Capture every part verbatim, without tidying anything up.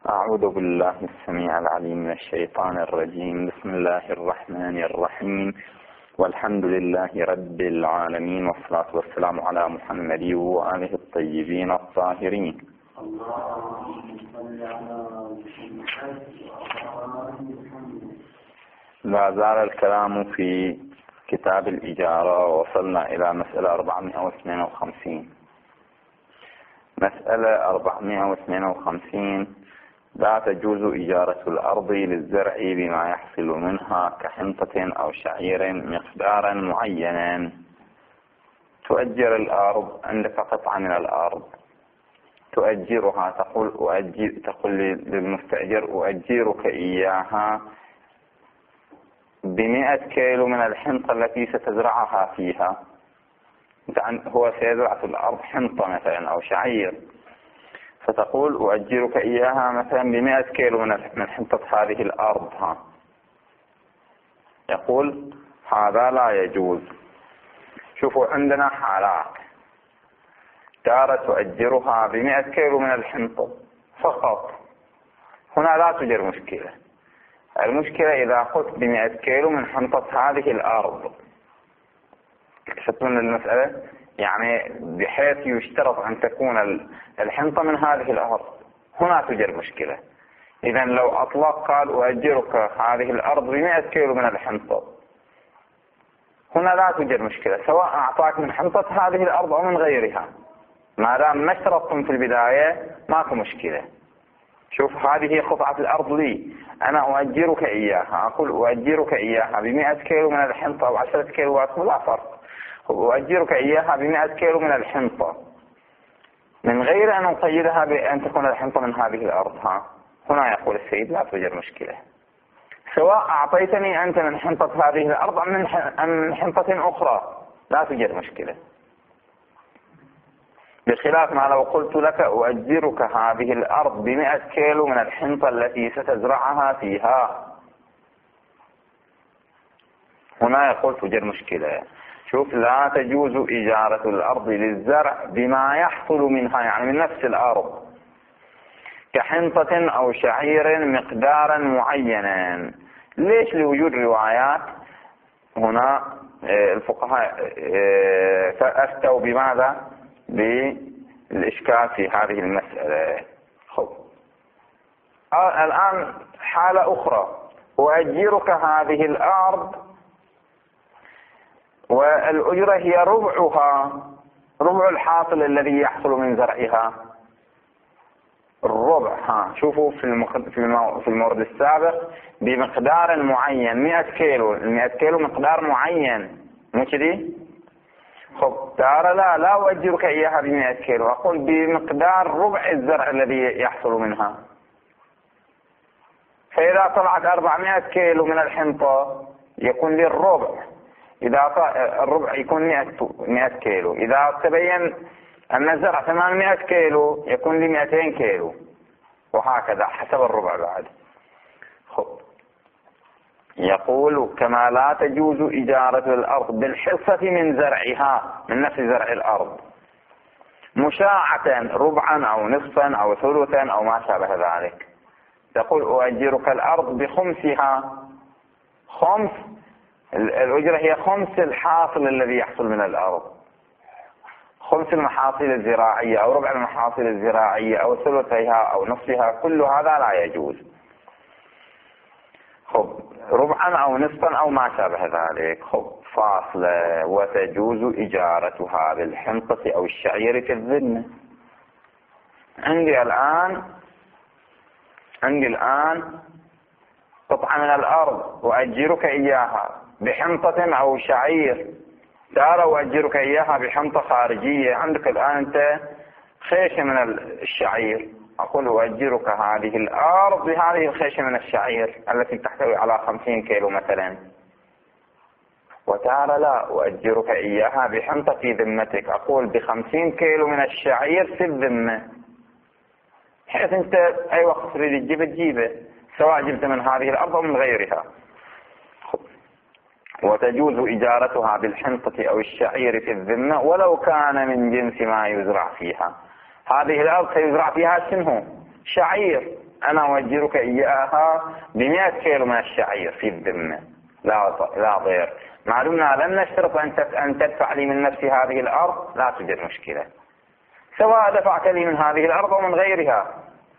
أعوذ بالله السميع العليم من الشيطان الرجيم. بسم الله الرحمن الرحيم، والحمد لله رب العالمين، والصلاة والسلام على محمد وآله الطيبين الطاهرين. لا زال الكلام في كتاب الإجارة، وصلنا إلى مسألة أربعمائة واثنين وخمسين. مسألة أربعمائة واثنين وخمسين: لا تجوز إجارة الأرض للزرع بما يحصل منها كحنطة أو شعير مقدارا معينا. تؤجر الأرض، عندك قطعة من الأرض تؤجرها، تقول أؤجر تقول للمستأجر أؤجرك إياها بمئة كيلو من الحنطة التي ستزرعها فيها. هو سيزرع في الأرض حنطة مثلا أو شعير، فتقول أؤجرك إياها مثلا بمئة كيلو من حنطة هذه الأرض. ها. يقول هذا لا يجوز. شوفوا، عندنا حالات: دار تؤجرها بمئة كيلو من الحنطة فقط، هنا لا توجد مشكلة. المشكلة إذا أخذت بمئة كيلو من حنطة هذه الأرض. اكتشفتون المسألة؟ يعني بحيث يشترط أن تكون الحنطة من هذه الأرض، هنا توجد مشكلة. إذا لو أطلق قال أؤجرك هذه الأرض بمئة كيلو من الحنطة، هنا لا توجد مشكلة، سواء أعطاك من حنطة هذه الأرض أو من غيرها، ما دام ما اشترطتم في البداية ماكو مشكلة. شوف، هذه قطعة الأرض لي، أنا أؤجرك إياها، أقول أؤجرك إياها بمئة كيلو من الحنطة أو عشرة كيلوات، لا فرق. أؤجرك إياها بمئة كيلو من الحنطة من غير أن نقيدها بأن تكون الحنطة من هذه الأرض. ها. هنا يقول السيد لا توجد مشكلة، سواء أعطيتني أنت من حنطة هذه الأرض أم من حنطة أخرى، لا توجد مشكلة. بخلاف ما لو قلت لك أؤجرك هذه الأرض بمئة كيلو من الحنطة التي ستزرعها فيها، هنا يقول توجد مشكلة. شوف، لا تجوز إجارة الأرض للزرع بما يحصل منها، يعني من نفس الأرض، كحنطة أو شعير مقدارا معينا. ليش؟ لوجود روايات. هنا الفقهاء أفتوا بماذا؟ بالإشكال في هذه المسألة. خب. الآن حالة أخرى: أؤجرك هذه الأرض والأجرة هي ربعها، ربع الحاصل الذي يحصل من زرعها، الربع. ها. شوفوا في المخد... في المورد السابق بمقدار معين، مئة كيلو، المئة كيلو مقدار معين، مو كذي؟ خب، دار لا لا أؤجرك إياها بمئة كيلو، أقول بمقدار ربع الزرع الذي يحصل منها. فإذا طلعت أربعمائة كيلو من الحنطة يكون لي الربع، إذا الربع يكون مئة كيلو، إذا تبين أن الزرع ثمانمائة كيلو يكون لي مئتين كيلو، وهكذا حسب الربع بعد. خب. يقول: كما لا تجوز إجارة الأرض بالحصة من زرعها، من نفس زرع الأرض، مشاعة ربعا أو نصفا أو ثلثا أو ما شابه ذلك. تقول أؤجرك الأرض بخمسها، خمس الأجرة هي خمس الحاصل الذي يحصل من الأرض، خمس المحاصيل الزراعية أو ربع المحاصيل الزراعية أو ثلثها أو نصفها، كل هذا لا يجوز. خب، ربعا أو نصفا أو ما شابه ذلك. خب، فاصلة: وتجوز إجارتها بالحنطة أو الشعير في الذمة. عندي الآن عندي الآن قطعة من الأرض وأجرك إياها بحنطة أو شعير، دار وأجرك إياها بحنطة خارجية. عندك الآن أنت خيشة من الشعير، أقول أؤجرك هذه الأرض بهذه الخيشة من الشعير التي تحتوي على خمسين كيلو مثلا. وتعالى لا أؤجرك إياها بحنطة في ذمتك، أقول بخمسين كيلو من الشعير في الذمة، حيث أنت أي وقت تريد تجيبه تجيبه، سواء جبت من هذه الأرض أو من غيرها. وتجوز إجارتها بالحنطة أو الشعير في الذمة ولو كان من جنس ما يزرع فيها. هذه الأرض سيزرع فيها شنو؟ شعير، أنا أؤجرك إياها بمئة كيلو من الشعير في الذمة، لا لا ضير. ما دمنا لم نشترط أن تدفع لي من نفس هذه الأرض لا توجد مشكلة، سواء دفعت لي من هذه الأرض أو من غيرها،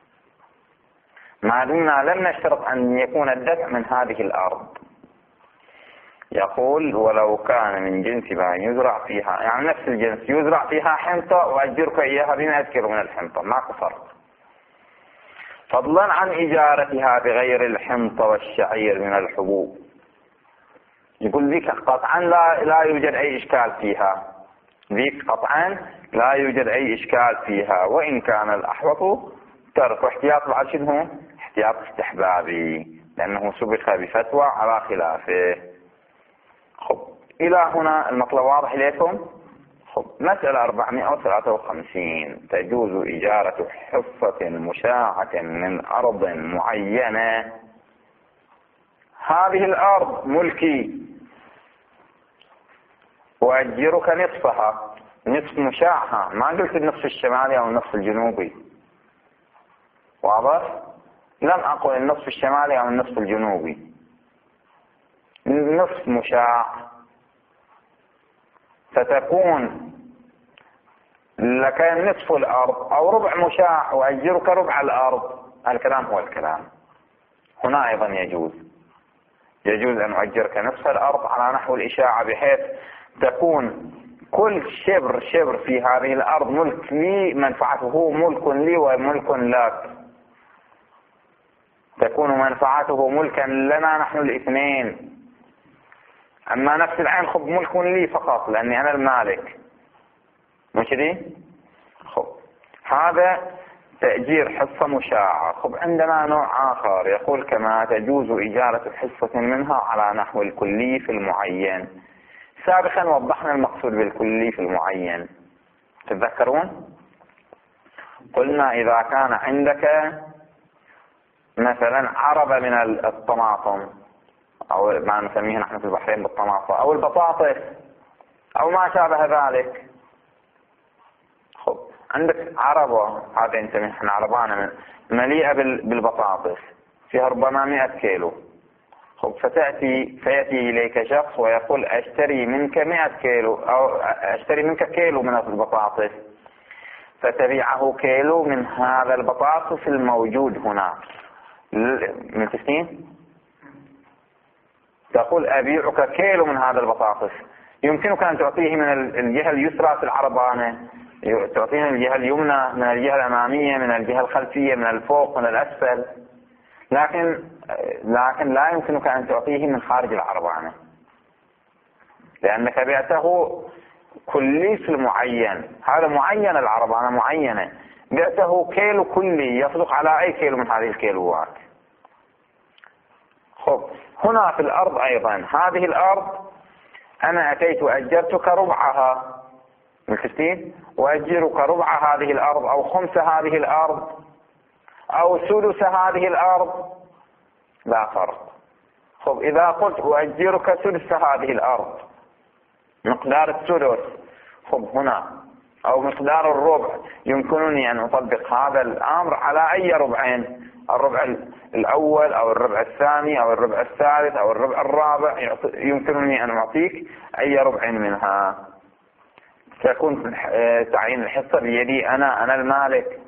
ما دمنا لم نشترط أن يكون الدفع من هذه الأرض. يقول ولو كان من جنس ما يزرع فيها، يعني نفس الجنس يزرع فيها حنطة وأجرك إياها بمئة كيلو من الحنطة، ماكو فرق. فضلا عن إجارتها بغير الحنطة والشعير من الحبوب، يقول ذيك قطعا لا, لا يوجد أي إشكال فيها، ذيك قطعا لا يوجد أي إشكال فيها، وإن كان الأحوط ترك احتياط بعد شنو احتياط استحبابي، لأنه سبق بفتوى على خلافه. خب إلى هنا المطلب واضح لكم؟ خب مسألة أربعمائة وثلاثة وخمسين، تجوز إجارة حصة مشاعة من أرض معينة. هذه الأرض ملكي وأجرك نصفها، نصف مشاعها، ما قلت النصف الشمالي أو النصف الجنوبي، واضح؟ لم أقل النصف الشمالي أو النصف الجنوبي، نصف مشاع، فتكون لك نصف الأرض أو ربع مشاع وأجرك ربع الأرض. الكلام هو الكلام. هنا أيضا يجوز يجوز أن أجرك نصف الأرض على نحو الإشاعة، بحيث تكون كل شبر شبر في هذه الأرض ملك لي، منفعته ملك لي وملك لك، تكون منفعته ملكا لنا نحن الاثنين. أما نفس العين خب ملك لي فقط لأني أنا المالك، مش دي؟ خب هذا تأجير حصة مشاعة. خب عندنا نوع آخر يقول كما تجوز إجارة حصة منها على نحو الكلي في المعين. سابقا وضحنا المقصود بالكلي في المعين، تتذكرون؟ قلنا إذا كان عندك مثلا عربة من الطماطم، أو ما نسميه نحن في البحرين بالطماطم، أو البطاطس أو ما شابه ذلك. خب عندك عربة، هذا نسميه نحن عربانة مليئة بالبطاطس، فيها ربما مئة كيلو. خب فتأتي فيأتي إليك شخص ويقول أشتري منك مئة كيلو، أو أشتري منك كيلو من البطاطس، فتبيعه كيلو من هذا البطاطس الموجود هنا. من تسنين تقول أبيعك كيلو من هذا البطاطس، يمكنك أن تعطيه من الجهة اليسرى في العربانة، تعطيه من الجهة اليمنى، من الجهة الأمامية، من الجهة الخلفية، من الفوق، من الأسفل، لكن لكن لا يمكنك أن تعطيه من خارج العربانة، لأنك بعته كلي في المعين. هذا معين، العربانة معينة، بعته كيلو كلي يصدق على أي كيلو من هذه الكيلوات. خب هنا في الأرض أيضا، هذه الأرض أنا أتيت وأجرتك ربعها، مكتين، وأجرك ربع هذه الأرض أو خمس هذه الأرض أو سدس هذه الأرض، لا فرق. خب إذا قلت أؤجرك سدس هذه الأرض، مقدار السدس، خب هنا أو مقدار الربع، يمكنني أن أطبق هذا الأمر على أي ربعين، الربع الأول أو الربع الثاني أو الربع الثالث أو الربع الرابع، يمكنني أن أعطيك أي ربع منها. سيكون تعيين الحصة بيدي أنا أنا المالك،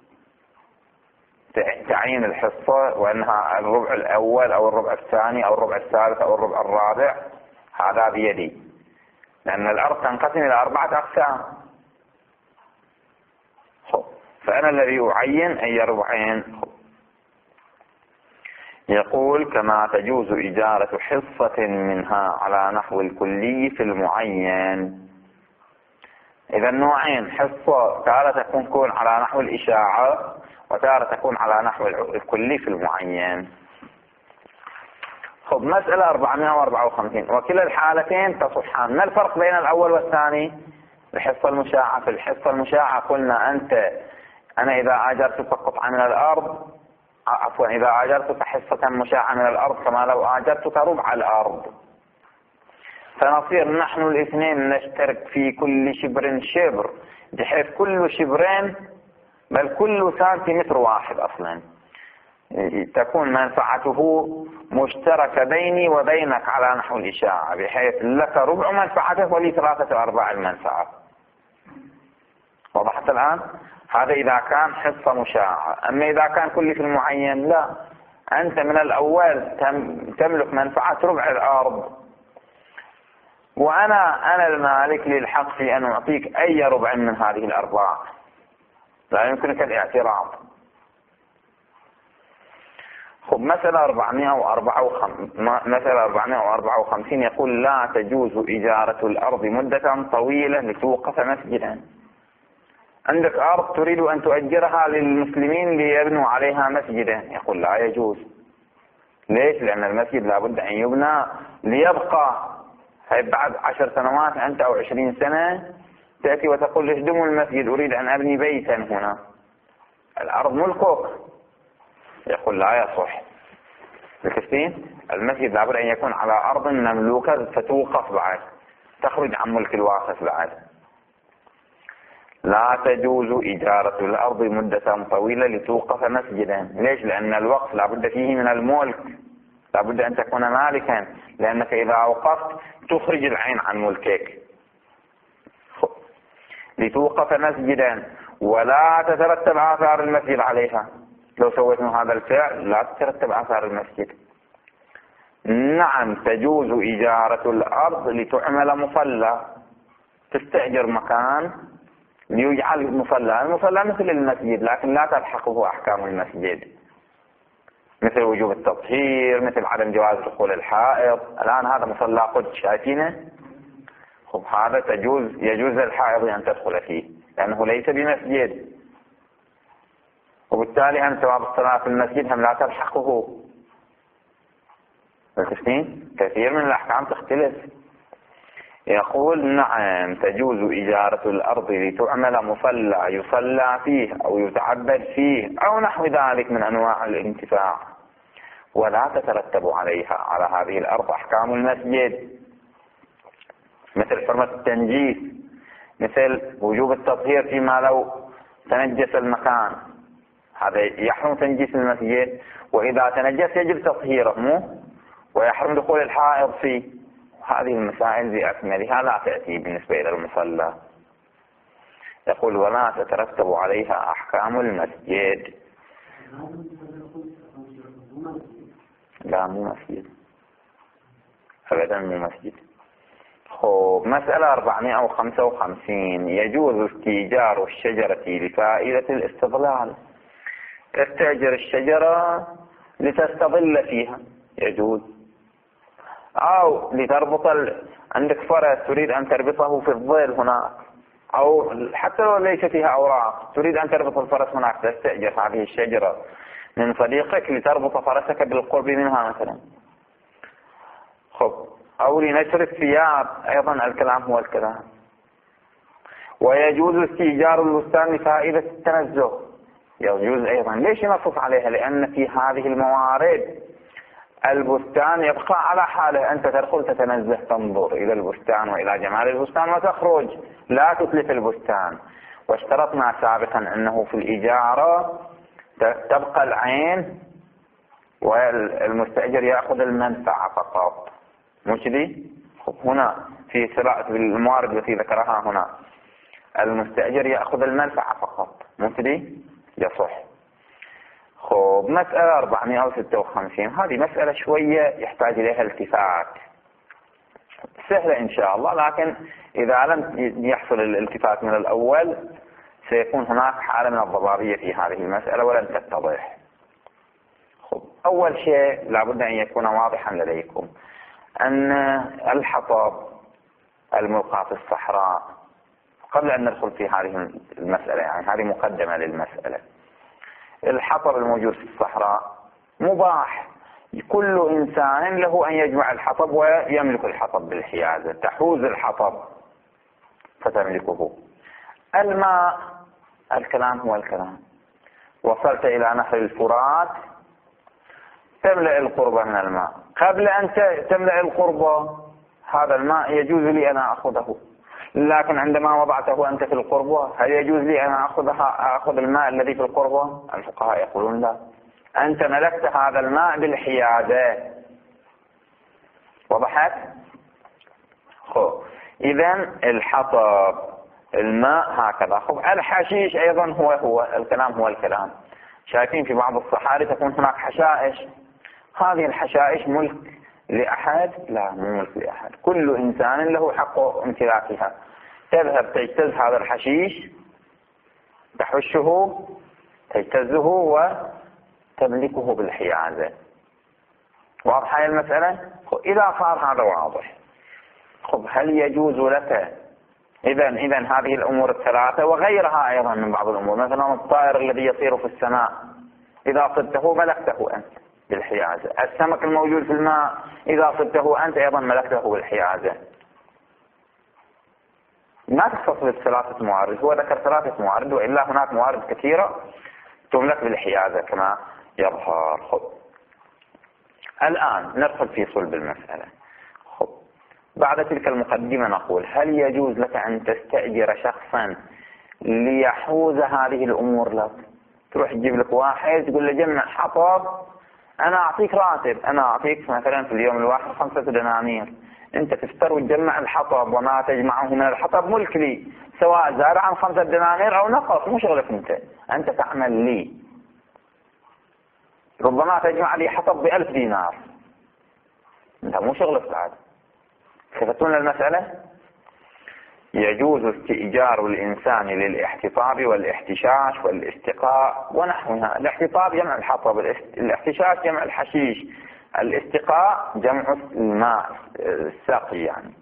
تعيين الحصة وأنها الربع الأول أو الربع الثاني أو الربع الثالث أو الربع الرابع، هذا بيدي، لأن الأرض تنقسم إلى أربعة أقسام. فأنا الذي أعين أي ربعين. يقول كما تجوز إجارة حصة منها على نحو الكلي في المعين. إذا نوعين، حصة تارة تكون على نحو الإشاعة وتارة تكون على نحو الكلي في المعين. خب مسألة أربعمائة وأربعة وخمسين، وكلا الحالتين تصحان. ما الفرق بين الأول والثاني؟ الحصة المشاعة. في الحصة المشاعة قلنا أنت أنا إذا أجرتك قطعة من الأرض، عفوا إذا أجرتك حصة مشاعة من الأرض كما لو أجرتك ربع الأرض، فنصير نحن الاثنين نشترك في كل شبر شبر، بحيث كل شبرين بل كل سنتيمتر واحد أصلا، تكون منفعته مشتركة بيني وبينك على نحو الإشاعة، بحيث لك ربع منفعته ولي ثلاثة أرباع المنفعة. وضحت الآن؟ هذا إذا كان حصة مشاعة. أما إذا كان كلي في المعين لا، أنت من الأول تملك منفعة ربع الأرض، وأنا أنا المالك للحق في أن أعطيك أي ربع من هذه الأرباع، لا يمكنك الاعتراض. خب مسألة أربعمائة وأربعة وخمسين يقول لا تجوز إجارة الأرض مدة طويلة لتوقف مسجدا. عندك أرض تريد أن تؤجرها للمسلمين ليبنوا عليها مسجدا، يقول لا يجوز. ليش؟ لأن المسجد لابد أن يبنى ليبقى. بعد عشر سنوات أنت أو عشرين سنة تأتي وتقول اهدموا المسجد، أريد أن أبني بيتا هنا، الأرض ملكك. يقول لا يصح. بالكثير المسجد لابد أن يكون على أرض مملوكة فتوقف بعد، تخرج عن ملك الواقف بعد. لا تجوز إجارة الأرض مدة طويلة لتوقف مسجدا. ليش؟ لأن الوقف لابد فيه من الملك، لابد أن تكون مالكا، لأنك إذا أوقفت تخرج العين عن ملكك. لتوقف مسجدا ولا تترتب آثار المسجد عليها. لو سويت هذا الفعل لا تترتب آثار المسجد. نعم تجوز إجارة الأرض لتعمل مصلى، تستأجر مكان ليجعل مصلى. المصلى مثل المسجد لكن لا تلحقه أحكام المسجد، مثل وجوب التطهير، مثل عدم جواز دخول الحائض. الآن هذا مصلى قدس شايفينه، خب هذا تجوز يجوز للحائض أن تدخل فيه لأنه ليس بمسجد، وبالتالي أن ثواب الصلاة في المسجد هم لا تلحقه. كثير من الأحكام تختلف. يقول نعم تجوز إجارة الأرض لتعمل مصلى يصلى فيه أو يتعبد فيه أو نحو ذلك من أنواع الانتفاع، ولا تترتب عليها على هذه الأرض أحكام المسجد، مثل حرمة التنجيس، مثل وجوب التطهير فيما لو تنجس المكان، هذا يحرم تنجيس المسجد، وإذا تنجس يجب تطهيره مو، ويحرم دخول الحائض فيه. هذه المسائل بأكملها لا تأتي بالنسبة إلى المصلى. يقول ولا تترتب عليها أحكام المسجد. لا مو مسجد أبدا، مو مسجد. خب مسألة أربعمائة وخمسة وخمسين يجوز استئجار الشجرة لفائدة الاستظلال. تستأجر الشجرة لتستظل فيها يجوز، أو لتربط ال... عندك فرس تريد أن تربطه في الظل هناك، أو حتى لو ليس فيها أوراق تريد أن تربط الفرس هناك، تستأجر هذه الشجرة من صديقك لتربط فرسك بالقرب منها مثلا. خب أو لنشر الثياب، أيضا الكلام هو الكلام. ويجوز استئجار البستان لفائدة التنزه، يجوز أيضا. ليش نصف عليها؟ لأن في هذه الموارد البستان يبقى على حاله، أنت تدخل تتنزه تنظر إلى البستان وإلى جمال البستان وتخرج، لا تتلف البستان. واشترطنا سابقا أنه في الإجارة تبقى العين والمستأجر يأخذ المنفعة فقط، مش دي؟ هنا في الموارد التي ذكرها هنا المستأجر يأخذ المنفعة فقط، مش دي؟ يصح. خب مسألة أربعمائة وستة وخمسين هذه مسألة شوية يحتاج إليها التفات، سهلة إن شاء الله، لكن إذا لم يحصل الالتفات من الأول سيكون هناك حالة من الضبابية في هذه المسألة ولن تتضح. خب أول شيء لابد أن يكون واضحا لديكم أن الحطب الملقى في الصحراء، قبل أن ندخل في هذه المسألة يعني هذه مقدمة للمسألة، الحطب الموجود في الصحراء مباح، كل إنسان له أن يجمع الحطب ويملك الحطب بالحيازة، تحوز الحطب فتملكه. الماء الكلام هو الكلام، وصلت إلى نهر الفرات تملأ القربة من الماء، قبل أن تملأ القربة هذا الماء يجوز لي أن أخذه، لكن عندما وضعته أنت في القربة هل يجوز لي أن أخذها أخذ الماء الذي في القربة؟ الفقهاء يقولون لا، أنت ملكت هذا الماء بالحيازة. وضحت؟ خب إذن الحطب، الماء هكذا. خب الحشيش أيضا هو هو الكلام هو الكلام. شايفين في بعض الصحاري تكون هناك حشائش، هذه الحشائش ملك لأحد؟ لا، مو ملك لأحد، كل إنسان له حق امتلاكها. تذهب تجتز هذا الحشيش، تحشه، تجتزه وتملكه بالحيازة. واضحة هذه المسألة؟ إذا صار هذا واضح، خب هل يجوز لك إذا إذا هذه الأمور الثلاثة وغيرها أيضا من بعض الأمور، مثلا الطائر الذي يطير في السماء إذا صدته ملكته أنت بالحيازة، السمك الموجود في الماء إذا صدته أنت أيضا ملكته بالحيازة. ما تختص بثلاثة موارد، هو ذكر ثلاثة موارد وإلا هناك موارد كثيرة تملك بالحيازة كما يظهر. خب الآن ندخل في صلب المسألة. خب بعد تلك المقدمة نقول هل يجوز لك أن تستأجر شخصا ليحوز هذه الأمور لك؟ تروح تجيب لك واحد تقول له جمع حطب، أنا أعطيك راتب، أنا أعطيك مثلا في اليوم الواحد خمسة دنانير، أنت تفتر وتجمع الحطب وما تجمعه من الحطب ملك لي، سواء زاد عن خمسة دنانير أو نقص، مو شغلك أنت، أنت تعمل لي. ربما تجمع لي حطب بألف دينار، أنت مو شغلك بعد. خفتون المسألة؟ يجوز استئجار الإنسان للاحتطاب والاحتشاش والاستقاء ونحوها. الاحتطاب جمع الحطب، الاحتشاش جمع الحشيش، الاستقاء جمع الماء الساقي يعني،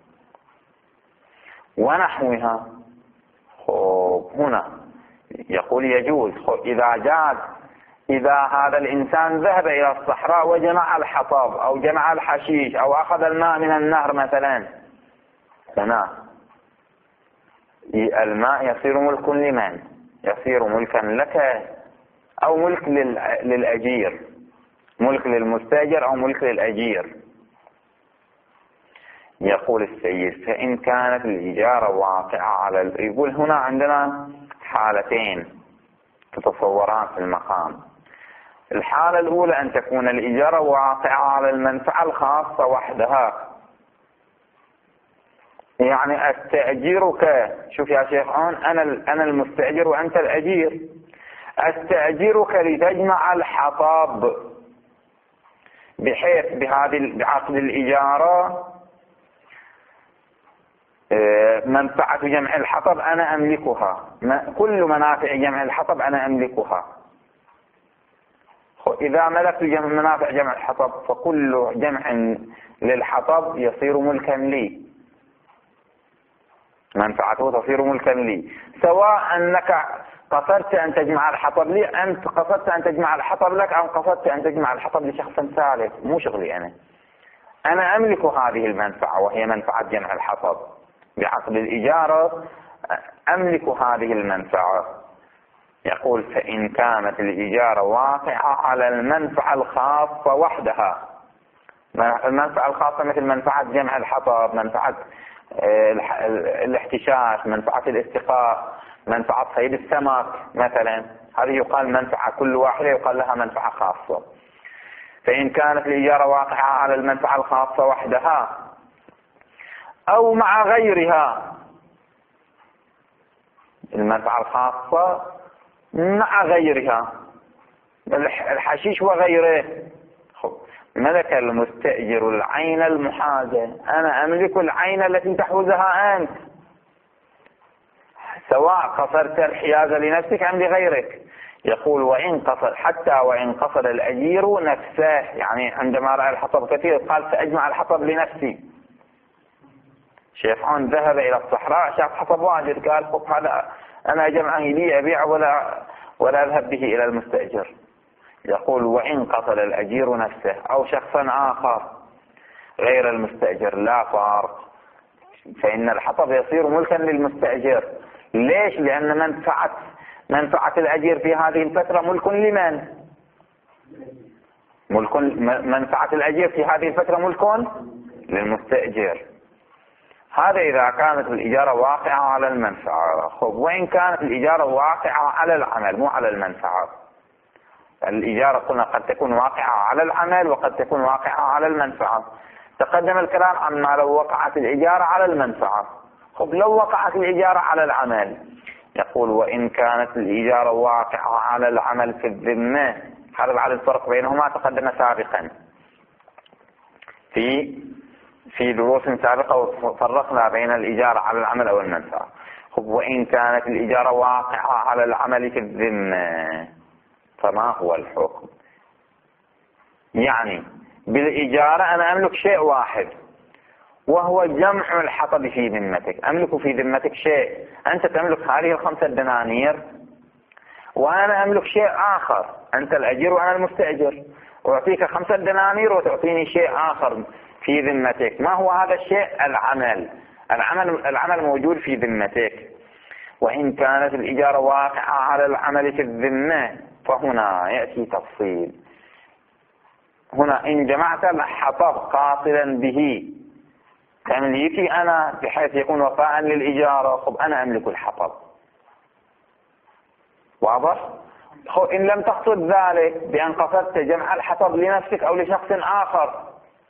ونحوها. خب هنا يقول يجوز. خب إذا جاز، إذا هذا الإنسان ذهب إلى الصحراء وجمع الحطب أو جمع الحشيش أو أخذ الماء من النهر مثلا، هنا الماء يصير ملك لمن؟ يصير ملكا لك أو ملك للأجير، ملك للمستأجر أو ملك للأجير. يقول السيد فإن كانت الإجارة واقعة على ال... يقول هنا عندنا حالتين تتصوران في المقام. الحالة الأولى أن تكون الإجارة واقعة على المنفعة الخاصة وحدها، يعني أستأجرك، شوف يا شيخ عون، أنا أنا المستأجر وأنت الأجير، أستأجرك لتجمع الحطب بحيث بهذه بعقد الإجارة منفعة جمع الحطب أنا أملكها، كل منافع جمع الحطب أنا أملكها. إذا ملكت جمع منافع جمع الحطب فكل جمع للحطب يصير ملكا لي، منفعته تصير ملكا لي، سواء أنك قصدت أن تجمع الحطب لي، أنت قصدت أن تجمع الحطب لك أو قصدت أن تجمع الحطب لشخص ثالث، مو شغلي أنا. أنا أملك هذه المنفعة وهي منفعة جمع الحطب، بعقد الإجارة أملك هذه المنفعة. يقول فإن كانت الإجارة واقعة على المنفعة الخاصة وحدها، المنفعة الخاصة مثل منفعة جمع الحطب، منفعة الاحتشاش، منفعة الاستقاء، منفعة صيد السمك مثلا، هذه يقال منفعة، كل واحدة يقال لها منفعة خاصة. فإن كانت الإجارة واقعة على المنفعة الخاصة وحدها أو مع غيرها، المنفعة الخاصة مع غيرها، الحشيش وغيره. ملك المستأجر العين المحازة، أنا أملك العين التي تحوزها أنت، سواء قصرت الحيازة لنفسك أم لغيرك. يقول وإن قصر، حتى وإن قصر الأجير نفسه، يعني عندما رأى الحطب كثير قال سأجمع الحطب لنفسي. شيخون ذهب إلى الصحراء شاف حطب واجد، قال خب هذا أنا أجمعه لي أبيع ولا ولا أذهب به إلى المستأجر. يقول وإن قتل الأجير نفسه أو شخصا آخر غير المستأجر لا فارق، فإن الحطب يصير ملكا للمستأجر. ليش؟ لأن منفعة منفعة الأجير في هذه الفترة ملك لمن؟ ملك منفعة الأجير في هذه الفترة ملك للمستأجر. هذا إذا كانت الإجارة واقعة على المنفعة. خب وإن كانت الإجارة واقعة على العمل مو على المنفعة، الإجارة قلنا قد تكون واقعة على العمل وقد تكون واقعة على المنفعة. تقدم الكلام عن ما لو وقعت الإجارة على المنفعة. خب لو وقعت الإجارة على العمل، يقول وإن كانت الإجارة واقعة على العمل في الذمة. هذا بعد الفرق بينهما تقدم سابقا في في دروس سابقة، وفرقنا بين الإجارة على العمل أو المنفعة. خب وإن كانت الإجارة واقعة على العمل في الذمة فما هو الحكم؟ يعني بالإجارة أنا أملك شيء واحد وهو جمع الحطب في ذمتك. أملك في ذمتك شيء، أنت تملك هذه الخمسة دنانير وأنا أملك شيء آخر، أنت الأجير وأنا المستأجر، أعطيك خمسة دنانير وتعطيني شيء آخر في ذمتك. ما هو هذا الشيء؟ العمل. العمل العمل موجود في ذمتك. وإن كانت الإجارة واقعة على العمل في الذمة فهنا يأتي تفصيل. هنا إن جمعت الحطب قاصدا به تمليكي أنا بحيث يكون وفاء للإجارة، خب أنا أملك الحطب. واضح؟ إن لم تقصد ذلك بأن قصدت جمع الحطب لنفسك أو لشخص آخر،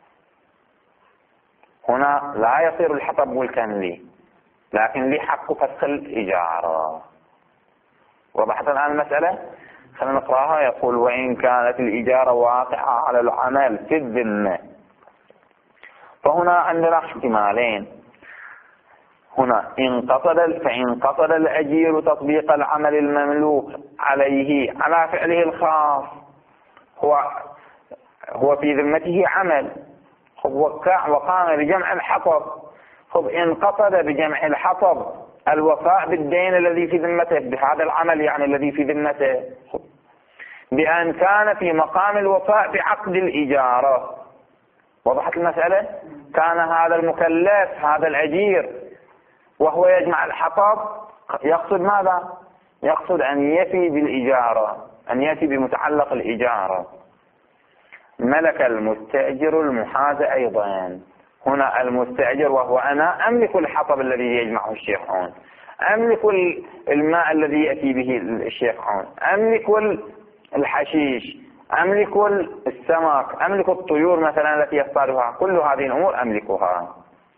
هنا لا يصير الحطب ملكا لي، لكن لي حق فسخ الإجارة. وضحت الآن المسألة؟ خلينا نقرأها. يقول وإن كانت الإجارة واقعة على العمل في الذمة، فهنا عندنا احتمالين. هنا إن قصد فإن قصد الأجير تطبيق العمل المملوك عليه على فعله الخاص، هو هو في ذمته عمل، خب وقام بجمع الحطب. خب إن قصد بجمع الحطب الوفاء بالدين الذي في ذمته بهذا العمل، يعني الذي في ذمته، بأن كان في مقام الوفاء بعقد الإجارة. وضحت المسألة؟ كان هذا المكلف هذا الأجير وهو يجمع الحطب يقصد ماذا؟ يقصد أن يفي بالإجارة، أن يأتي بمتعلق الإجارة. ملك المستأجر المحاز أيضا. هنا المستأجر وهو أنا أملك الحطب الذي يجمعه الشيخ عون، أملك الماء الذي يأتي به الشيخ عون، أملك الحشيش، أملك السمك، أملك الطيور مثلا التي يصطادها، كل هذه الأمور أملكها.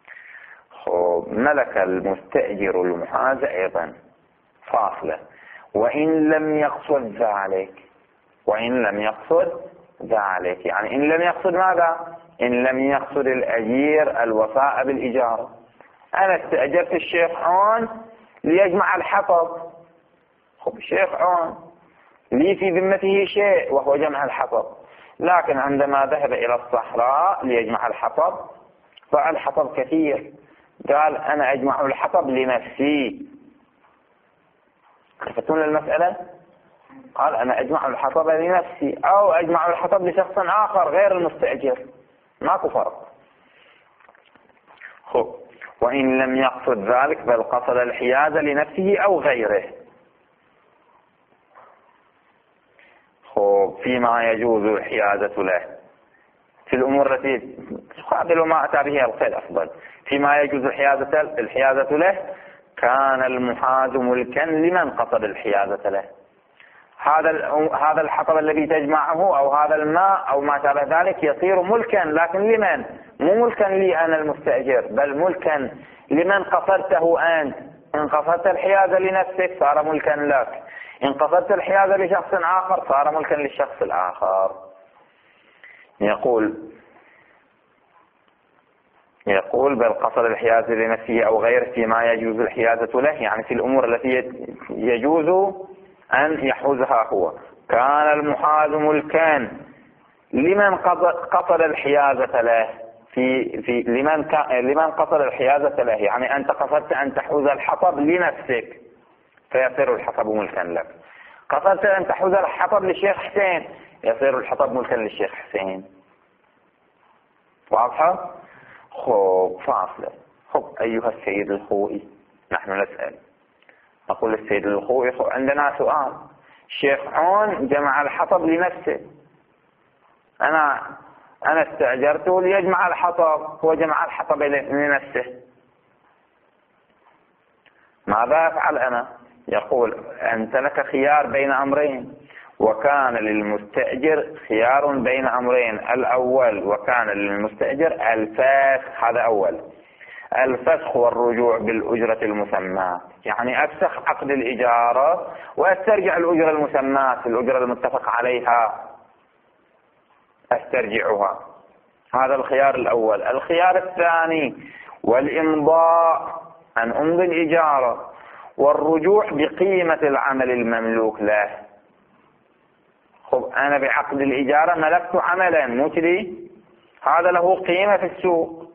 ملك المستأجر المحاز أيضا فاصلة. وإن لم يقصد ذلك، وإن لم يقصد ذلك يعني إن لم يقصد ماذا؟ إن لم يقصد الأجير الوفاء بالإجارة. أنا استأجرت الشيخ عون ليجمع الحطب، خب الشيخ عون لي في ذمته شيء وهو جمع الحطب، لكن عندما ذهب إلى الصحراء ليجمع الحطب فالحطب كثير، قال أنا أجمع الحطب لنفسي. تفتون المسألة؟ قال أنا أجمع الحطب لنفسي أو أجمع الحطب لشخص آخر غير المستأجر، ماكو فرق. خب وإن لم يقصد ذلك بل قصد الحيازة لنفسه أو غيره، خب فيما يجوز الحيازة له في الأمور التي تقابل ما أتى به الخير أفضل، فيما يجوز الحيازة الحيازة له كان المحاز ملكا لمن قصد الحيازة له. هذا هذا الحطب الذي تجمعه أو هذا الماء أو ما شابه ذلك يصير ملكا، لكن لمن؟ مو ملكا لي أنا المستأجر، بل ملكا لمن قصدته أنت. إن قصدت الحيازة لنفسك صار ملكا لك، إن قصدت الحيازة لشخص آخر صار ملكا للشخص الآخر. يقول يقول بل قصد الحيازة لنفسه أو غيره فيما يجوز الحيازة له، يعني في الأمور التي يجوز أن يحوزها هو. كان المحاز ملكا لمن قصد الحيازة له في في لمن لمن قصد الحيازة له، يعني أنت قصدت أن تحوز الحطب لنفسك فيصير الحطب ملكا لك. قصدت أن تحوز الحطب للشيخ حسين يصير الحطب ملكا للشيخ حسين. واضحة؟ خب فاصلة. خب أيها السيد الخوئي، نحن نسأل أقول السيد الخوئي عندنا سؤال. الشيخ عون جمع الحطب لنفسه، أنا أنا استأجرته ليجمع الحطب، هو جمع الحطب لنفسه، ماذا أفعل أنا؟ يقول أنت لك خيار بين أمرين، وكان للمستأجر خيار بين أمرين. الأول وكان للمستأجر الفسخ، هذا أول، الفسخ والرجوع بالأجرة المسماة، يعني أفسخ عقد الإجارة وأسترجع الأجرة المسماة، الأجرة المتفق عليها أسترجعها. هذا الخيار الأول. الخيار الثاني والإمضاء، أن أمضي الإجارة والرجوع بقيمة العمل المملوك له. خب أنا بعقد الإجارة ملكت عملا مجري، هذا له قيمة في السوق،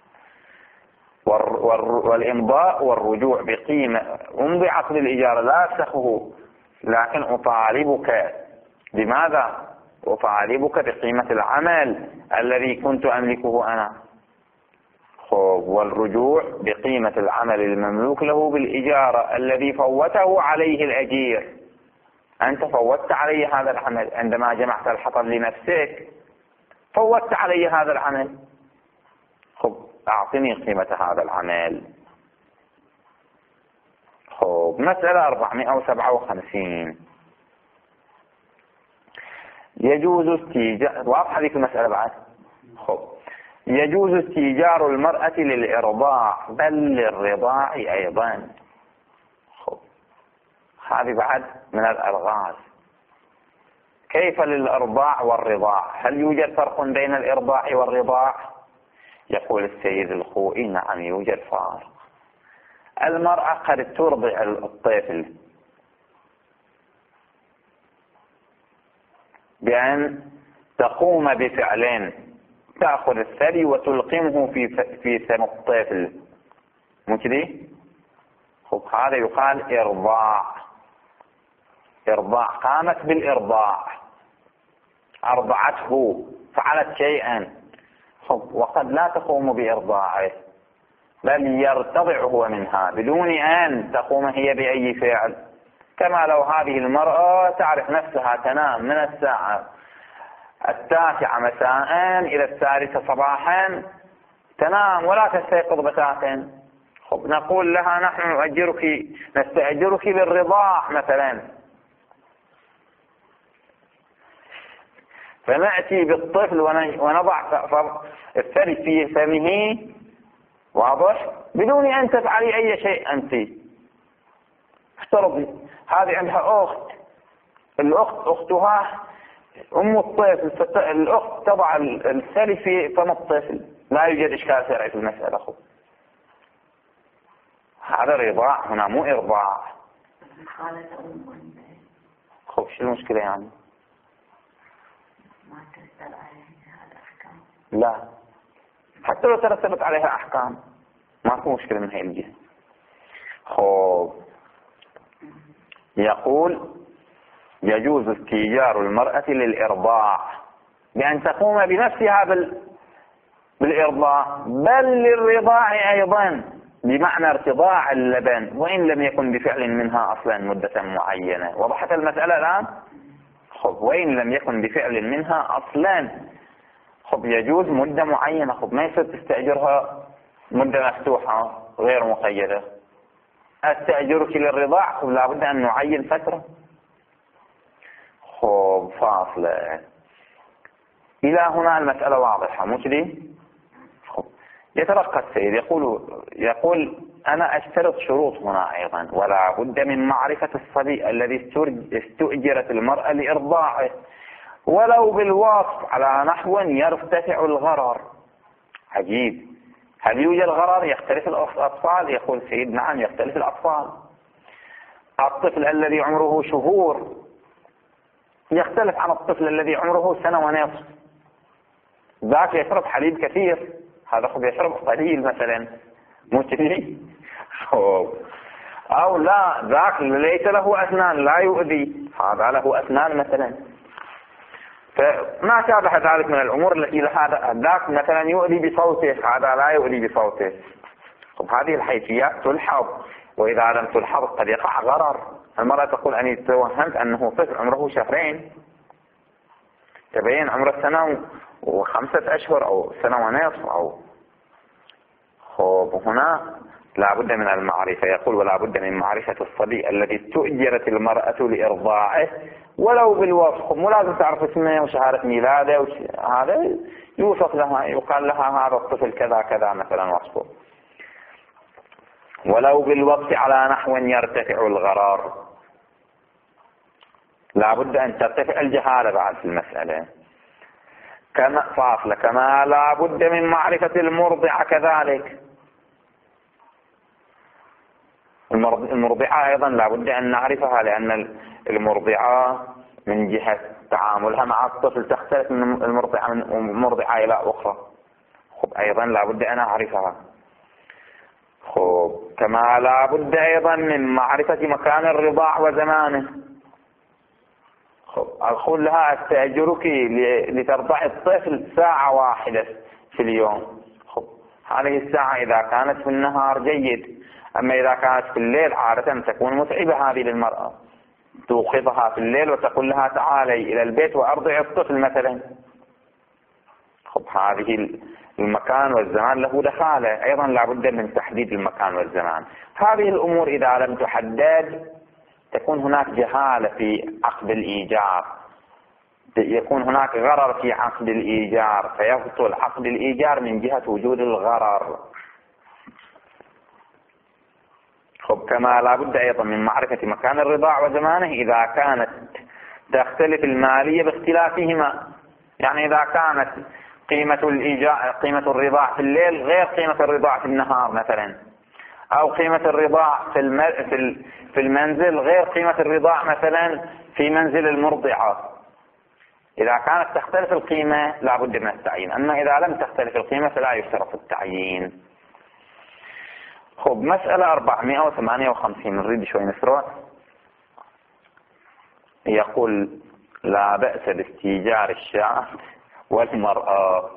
والإمضاء والرجوع بقيمة، أمضي عقد الإجارة لا أفسخه، لكن أطالبك بماذا؟ أطالبك بقيمة العمل الذي كنت أملكه أنا. خب والرجوع بقيمة العمل المملوك له بالإجارة الذي فوته عليه الأجير. أنت فوتت علي هذا العمل عندما جمعت الحطب لنفسك، فوتت علي هذا العمل، خب أعطني قيمة هذا العمل. خب مسألة أربعمائة وسبعة وخمسين. يجوز استيجار، واضح هذه المسألة بعد؟ خب يجوز استيجار المرأة للإرضاع بل للرضاع أيضا. خب هذه بعد من الألغاز. كيف للإرضاع والرضاع؟ هل يوجد فرق بين الإرضاع والرضاع؟ يقول السيد الخوئي نعم يوجد فرق. المرأة قد ترضع الطفل بأن تقوم بفعلين، تأخذ الثدي وتلقمه في في فم الطفل، مو كذي؟ خب هذا يقال إرضاع. إرضاع، قامت بالإرضاع، أرضعته، فعلت شيئا. خب وقد لا تقوم بإرضاعه بل يرتضع هو منها بدون أن تقوم هي بأي فعل. كما لو هذه المرأة تعرف نفسها تنام من الساعة التاسعة مساء إلى الثالثة صباحا، تنام ولا تستيقظ بتاتا. خب نقول لها نحن نؤجرك نستأجرك للرضاع مثلا، فنأتي بالطفل ونضع الثدي في فمه، واضح، بدون أن تفعلي أي شيء. أنت افترضي هذه عندها أخت، الأخت أختها أم الطفل، الأخت تضع الثدي في فم الطفل، لا يوجد إشكال شرعي في المسألة. خب هذا رضاع هنا مو إرضاع. خب شو المشكلة يعني؟ لا، حتى لو ترتبت عليها أحكام ما في مشكلة من هاي الجهة. خب يقول يجوز استيجار المرأة للإرضاع بأن تقوم بنفسها بال... بالإرضاع بل للرضاع أيضا، بمعنى ارتضاع اللبن وإن لم يكن بفعل منها أصلا مدة معينة. وضحت المسألة الآن؟ خب وإن لم يكن بفعل منها أصلا، خب يجوز مدة معينة. خب ما يصير تستأجرها مدة مفتوحة غير مقيدة. أستأجرك للرضاع، خب لابد أن نعين فترة. خب فاصلة إلى هنا المسألة واضحة مو كذي؟ خب يترقى السيد يقول يقول أنا أشترط شروط هنا أيضا، ولا بد من معرفة الصبي الذي استؤجرت المرأة لإرضاعه ولو بالوصف على نحو يرتفع الغرر. عجيب، هل يوجد غرر؟ يختلف الأطفال. يقول السيد نعم يختلف الأطفال. الطفل الذي عمره شهور يختلف عن الطفل الذي عمره سنة ونصف. ذاك يشرب حليب كثير، هذا خب يشرب قليل مثلا، مو كذي؟ أو لا، ذاك ليس له أسنان لا يؤذي، هذا له أسنان مثلا. فما شابه ذلك من الأمور التي هذا ذاك مثلا يؤذي بصوته، هذا لا يؤذي بصوته. طب هذه الحيثيات تلحظ، وإذا لم تلحظ قد يقع غرر. المرأة تقول أني توهمت أنه طفل عمره شهرين، تبين عمره سنة وخمسة أشهر أو سنة ونصف أو خب هنا لا بد من المعرفة. يقول ولا بد من معرفة الصبي الذي استؤجرت المرأة لإرضاعه ولو بالوصف، مو لازم تعرف اسمه وشهادة ميلاده وش... هذا يوصف لها، يقال لها هذا الطفل كذا كذا مثلا وصفه، ولو بالوصف على نحو يرتفع الغرار. لا بد أن ترتفع الجهالة بعد في المسألة. كما فاصلة كما لا بد من معرفة المرضعة كذلك. المرضعة أيضا لا بد أن نعرفها، لأن المرضعة من جهة تعاملها مع الطفل تختلف من المرضعة من مرضعة إلى أخرى. خب أيضا لا بد أن أعرفها. خب كما لا بد أيضا من معرفة مكان الرضاع وزمانه. خب أقول لها أستأجرك لترضع الطفل ساعة واحدة في اليوم. خب هذه الساعة إذا كانت في النهار جيد، أما إذا كانت في الليل عادة تكون متعبة هذه للمرأة، توقظها في الليل وتقول لها تعالي إلى البيت وأرضع الطفل مثلا. خب هذه المكان والزمان له دخالة. أيضا لابد من تحديد المكان والزمان. هذه الأمور إذا لم تحدد تكون هناك جهالة في عقد الإيجار، يكون هناك غرر في عقد الإيجار، فيبطل عقد الإيجار من جهة وجود الغرر. خب كما لا بد أيضا من معرفة مكان الرضاع وزمانه إذا كانت تختلف المالية باختلافهما. يعني إذا كانت قيمة الإيجار قيمة الرضاع في الليل غير قيمة الرضاع في النهار مثلا، أو قيمة الرضاع في في المنزل غير قيمة الرضاع مثلا في منزل المرضعة. إذا كانت تختلف القيمة لا بد من التعيين، أما إذا لم تختلف القيمة فلا يشترط التعيين. خب مسألة أربعمائة وثمانية وخمسين نريد شوي نسرع. يقول لا بأس باستيجار الشاة والمرأة.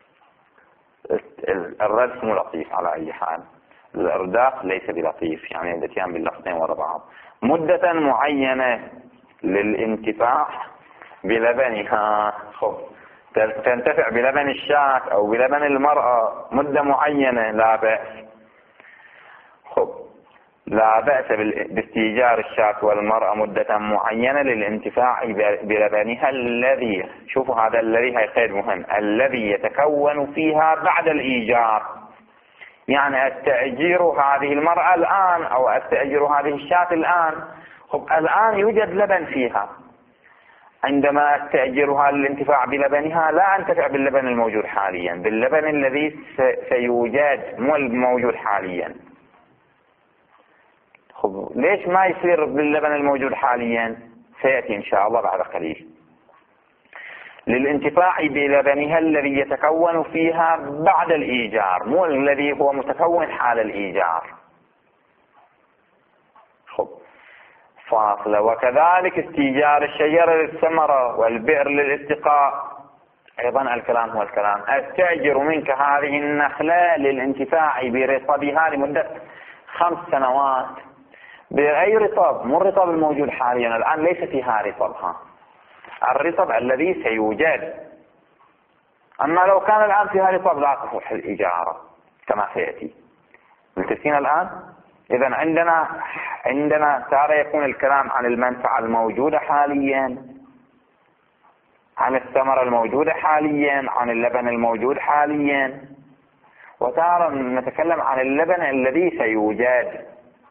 الرد مو لطيف على أي حال، الإرداف ليس بلطيف، يعني الاتيان باللفظين ورا بعض. مدة معينة للانتفاع بلبنها. خب تنتفع بلبن الشاة أو بلبن المرأة مدة معينة لا بأس. خب لا بأس باستيجار الشاة والمرأة مدة معينة للانتفاع بلبنها الذي، شوفوا هذا الذي هي قيد مهم، الذي يتكون فيها بعد الإيجار. يعني أستأجر هذه المرأة الآن أو أستأجر هذه الشاة الآن. خب الآن يوجد لبن فيها، عندما أستأجرها للانتفاع بلبنها لا أنتفع باللبن الموجود حاليا، باللبن الذي سيوجد مو الموجود حاليا. خب ليش ما يصير باللبن الموجود حاليا؟ سيأتي إن شاء الله بعد قليل. للانتفاع بلبنها الذي يتكون فيها بعد الإيجار، مو الذي هو متكون حال الإيجار. خب فاصلة. وكذلك استيجار الشجرة للثمرة والبئر للاستقاء. أيضا الكلام هو الكلام. أستأجر منك هذه النخلة للانتفاع برطبها لمدة خمس سنوات بأي رطب، مو الرطب الموجود حاليا الآن ليس فيها رطبها، الرطب الذي سيوجد. أما لو كان الآن فيها رطب لا تصح الإجارة كما سيأتي. ملتسين الآن؟ إذن عندنا عندنا تارة يكون الكلام عن المنفعة الموجودة حاليا، عن الثمرة الموجودة حاليا، عن اللبن الموجود حاليا، وتارة نتكلم عن اللبن الذي سيوجد،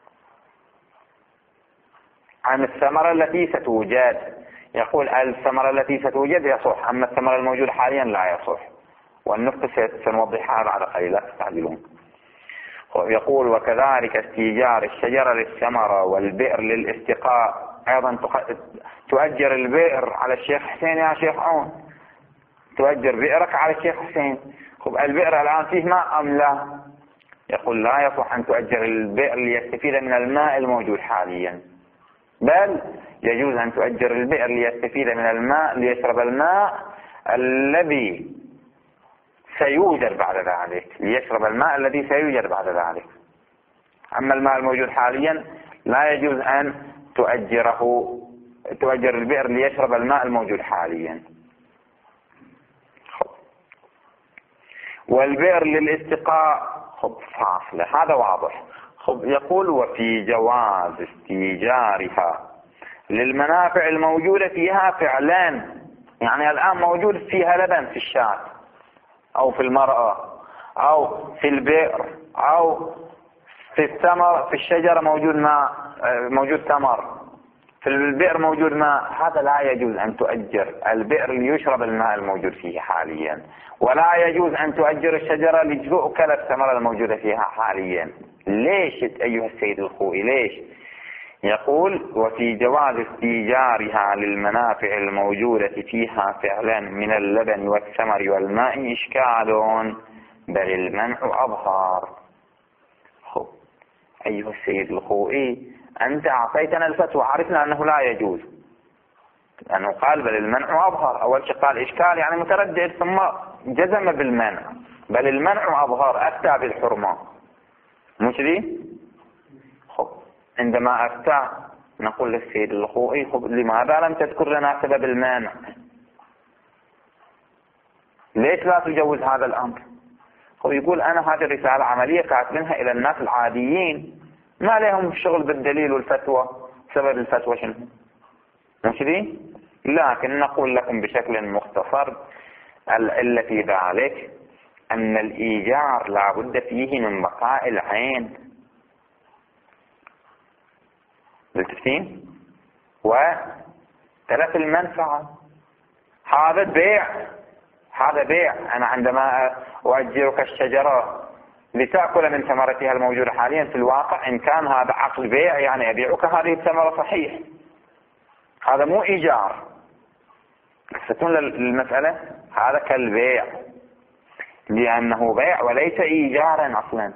عن الثمرة التي ستوجد. يقول الثمرة التي ستوجد يصح، أما الثمرة الموجود حاليا لا يصح، والنقطة سنوضحها بعد قليل لا تستعجلون. يقول وكذلك استيجار الشجرة للثمرة والبئر للاستقاء. أيضا تؤجر البئر على الشيخ حسين يا شيخ عون، تؤجر بئرك على الشيخ حسين. خب البئر الآن فيه ماء أم لا؟ يقول لا يصح أن تؤجر البئر ليستفيد من الماء الموجود حاليا، بل يجوز أن تؤجر البئر ليستفيد من الماء، ليشرب الماء الذي سيوجد بعد ذلك، ليشرب الماء الذي سيوجد بعد ذلك. أما الماء الموجود حاليا لا يجوز أن تؤجره تؤجر البئر ليشرب الماء الموجود حاليا. والبئر للاستقاء خب فاصلة، هذا واضح. خب يقول وفي جواز استيجارها للمنافع الموجودة فيها فعلا، يعني الآن موجود فيها لبن في الشاة أو في المرأة أو في البئر أو في الثمر، في الشجرة موجود ماء، موجود ثمر، في البئر موجود ماء. هذا لا يجوز أن تؤجر البئر ليشرب الماء الموجود فيه حاليا، ولا يجوز أن تؤجر الشجرة لتؤكل الثمرة الموجودة فيها حاليا. ليش أيها السيد الخوئي؟ ليش؟ يقول وفي جواز استيجارها للمنافع الموجودة فيها فعلا من اللبن والثمر والماء إشكال، بل المنع أظهر. خب أيها السيد الخوئي، أنت أعطيتنا الفتوى، عرفنا أنه لا يجوز، لأنه قال بل المنع أظهر. أول شيء قال إشكال يعني متردد، ثم جزم بالمنع، بل المنع أظهر، أفتى بالحرمة، مش ذي؟ خب عندما أفتى نقول للسيد الخوئي خب لماذا لم تذكر لنا سبب المانع؟ ليش لا تجوز هذا الأمر؟ هو يقول أنا هذه الرسالة عملية كاتبينها إلى الناس العاديين، ما لهم شغل بالدليل والفتوى، سبب الفتوى شنو؟ مش ذي؟ لكن نقول لكم بشكل مختصر العلة في ذلك أن الإيجار لا بد فيه من بقاء العين، ملتفتين؟ وتلف المنفعة. هذا بيع، هذا بيع. أنا عندما أؤجرك الشجرة لتأكل من ثمرتها الموجودة حاليا، في الواقع إن كان هذا عقد بيع يعني أبيعك هذه الثمرة صحيح، هذا مو إيجار. ستكون المسألة هذا كالبيع، لأنه بيع وليس إيجارا أصلا.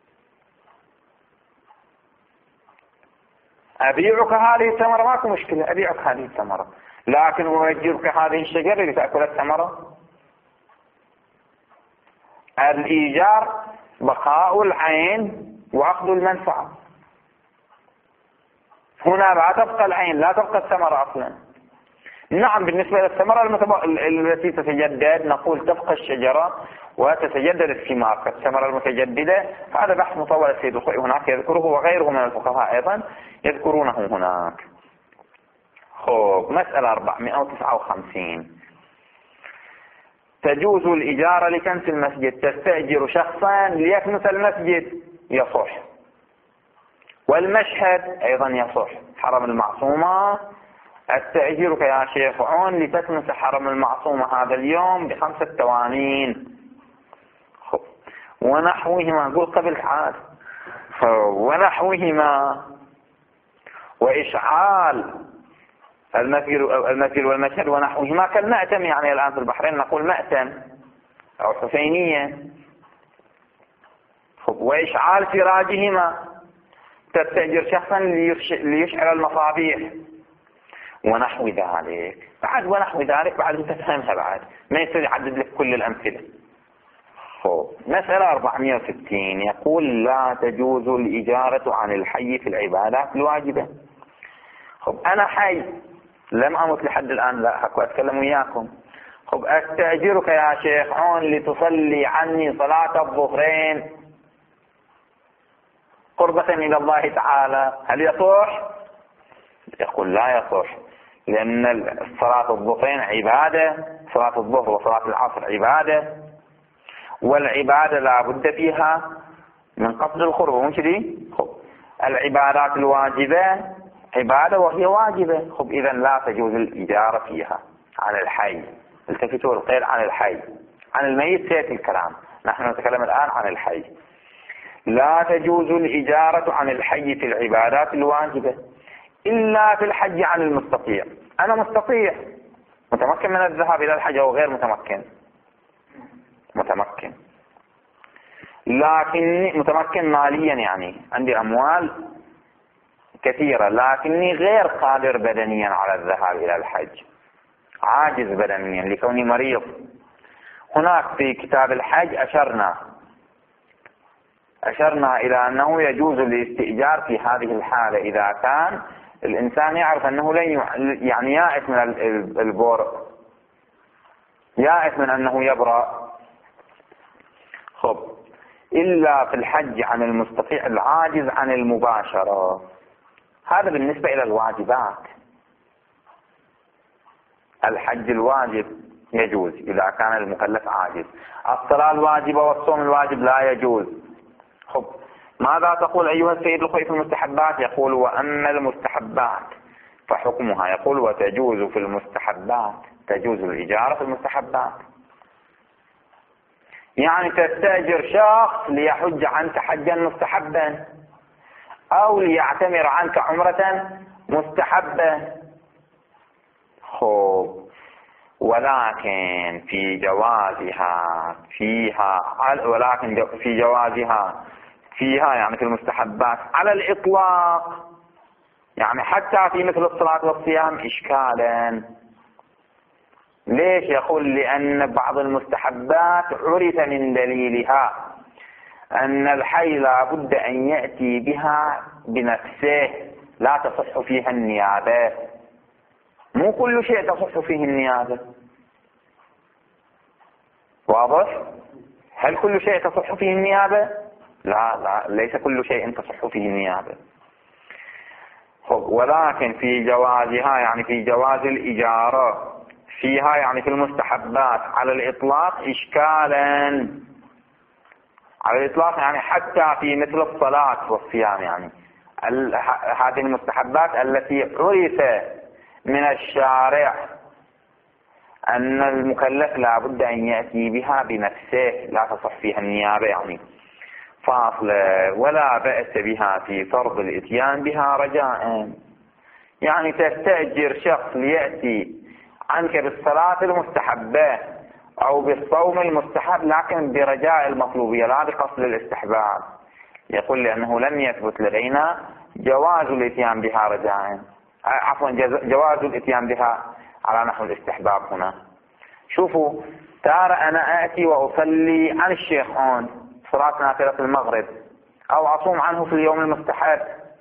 أبيعك هذه الثمرة ماكو مشكلة، أبيعك هذه الثمرة، لكن أؤجرك هذه الشجرة لتأكل الثمرة. الإيجار بقاء العين وأخذ المنفعة، هنا لا تبقى العين، لا تبقى الثمرة أصلا. نعم بالنسبة للثمرة المتب... التي تتجدد نقول تبقى الشجرة وتتجدد الثمار كالثمرة المتجددة. هذا بحث مطول السيد الخوئي هناك يذكره، وغيره من الفقهاء أيضا يذكرونه هناك. خب مسألة أربعمائة وتسعة وخمسين، تجوز الإجارة لكنس المسجد. تستأجر شخصا ليكنس المسجد، يصح. والمشهد أيضا يصح. حرم المعصومة استأجرك يا شيخ عون لتكنس حرم المعصومة هذا اليوم بخمسة توانين. خب ونحوهما، نقول قبل عاد ونحوهما، وإشعال المسجد المسجد والمشهد ونحوهما كالمأتم. يعني الآن في البحرين نقول مأتم أو حسينية. خب وإشعال سراجهما، تستأجر شخصا ليشعل المصابيح ونحو ذلك. بعد ونحو ذلك بعد تفهمها، بعد ما يصير يعدد لك كل الأمثلة. خب مسألة أربعمائة وستين، يقول لا تجوز الإجارة عن الحي في العبادات الواجبة. خب أنا حي لم أمت لحد الآن، لا أكو أتكلم وياكم. خب أستأجرك يا شيخ عون لتصلي عني صلاة الظهرين قربة إلى الله تعالى، هل يصح؟ يقول لا يصح، لأن صلاة الظهرين عبادة، صلاة الظهر وصلاة العصر عبادة، والعبادة لا بد فيها من قصد القرب، مش دي؟ خب العبادات الواجبة عبادة وهي واجبة. خب إذا لا تجوز الإجارة فيها عن الحي. التفتوا القيل عن الحي، عن الميت سيأتي الكلام، نحن نتكلم الآن عن الحي. لا تجوز الإجارة عن الحي في العبادات الواجبة إلا في الحج عن المستطيع. أنا مستطيع متمكن من الذهاب إلى الحج أو غير متمكن؟ متمكن، لكني متمكن ماليا، يعني عندي أموال كثيرة، لكني غير قادر بدنيا على الذهاب إلى الحج، عاجز بدنيا لكوني مريض. هناك في كتاب الحج أشرنا أشرنا إلى أنه يجوز الاستئجار في هذه الحالة إذا كان الإنسان يعرف أنه لن يعني يائس من البور، يائس من أنه يبرأ. خب إلا في الحج عن المستطيع العاجز عن المباشرة. هذا بالنسبة إلى الواجبات. الحج الواجب يجوز إذا كان المكلف عاجز، الصلاة الواجبة والصوم الواجب لا يجوز. خب ماذا تقول أيها السيد الخوي في المستحبات؟ يقول وأما المستحبات فحكمها، يقول وتجوز في المستحبات، تجوز الإجارة في المستحبات. يعني تستأجر شخص ليحج عنك حجا مستحبا أو ليعتمر عنك عمرة مستحبة. خب ولكن في جوازها فيها ولكن في جوازها فيها يعني في المستحبات على الإطلاق، يعني حتى في مثل الصلاة والصيام إشكالا. ليش؟ يقول لأن بعض المستحبات عرف من دليلها أن الحي لا بد أن يأتي بها بنفسه، لا تصح فيها النيابة. مو كل شيء تصح فيه النيابة. واضح؟ هل كل شيء تصح فيه النيابة؟ لا لا، ليس كل شيء تصح فيه النيابة. ولكن في جوازها يعني في جواز الإجارة فيها يعني في المستحبات على الإطلاق إشكالا. على الإطلاق يعني حتى في مثل الصلاة والصيام، يعني هذه المستحبات التي عرف من الشارع أن المكلف لا بد أن يأتي بها بنفسه، لا تصح فيها النيابة يعني فاصلة، ولا بأس بها في فرض الإتيان بها رجاء. يعني تستأجر شخص ليأتي عنك بالصلاة المستحبة أو بالصوم المستحب لكن برجاء المطلوبية لا بقصد الاستحباب. يقول لأنه لم يثبت لدينا جواز الإتيان بها رجاء، عفوا جواز الإتيان بها على نحو الاستحباب. هنا شوفوا، ترى أنا آتي وأصلي عن الشيخ هون صلاة نافلة المغرب أو أصوم عنه في اليوم المستحب،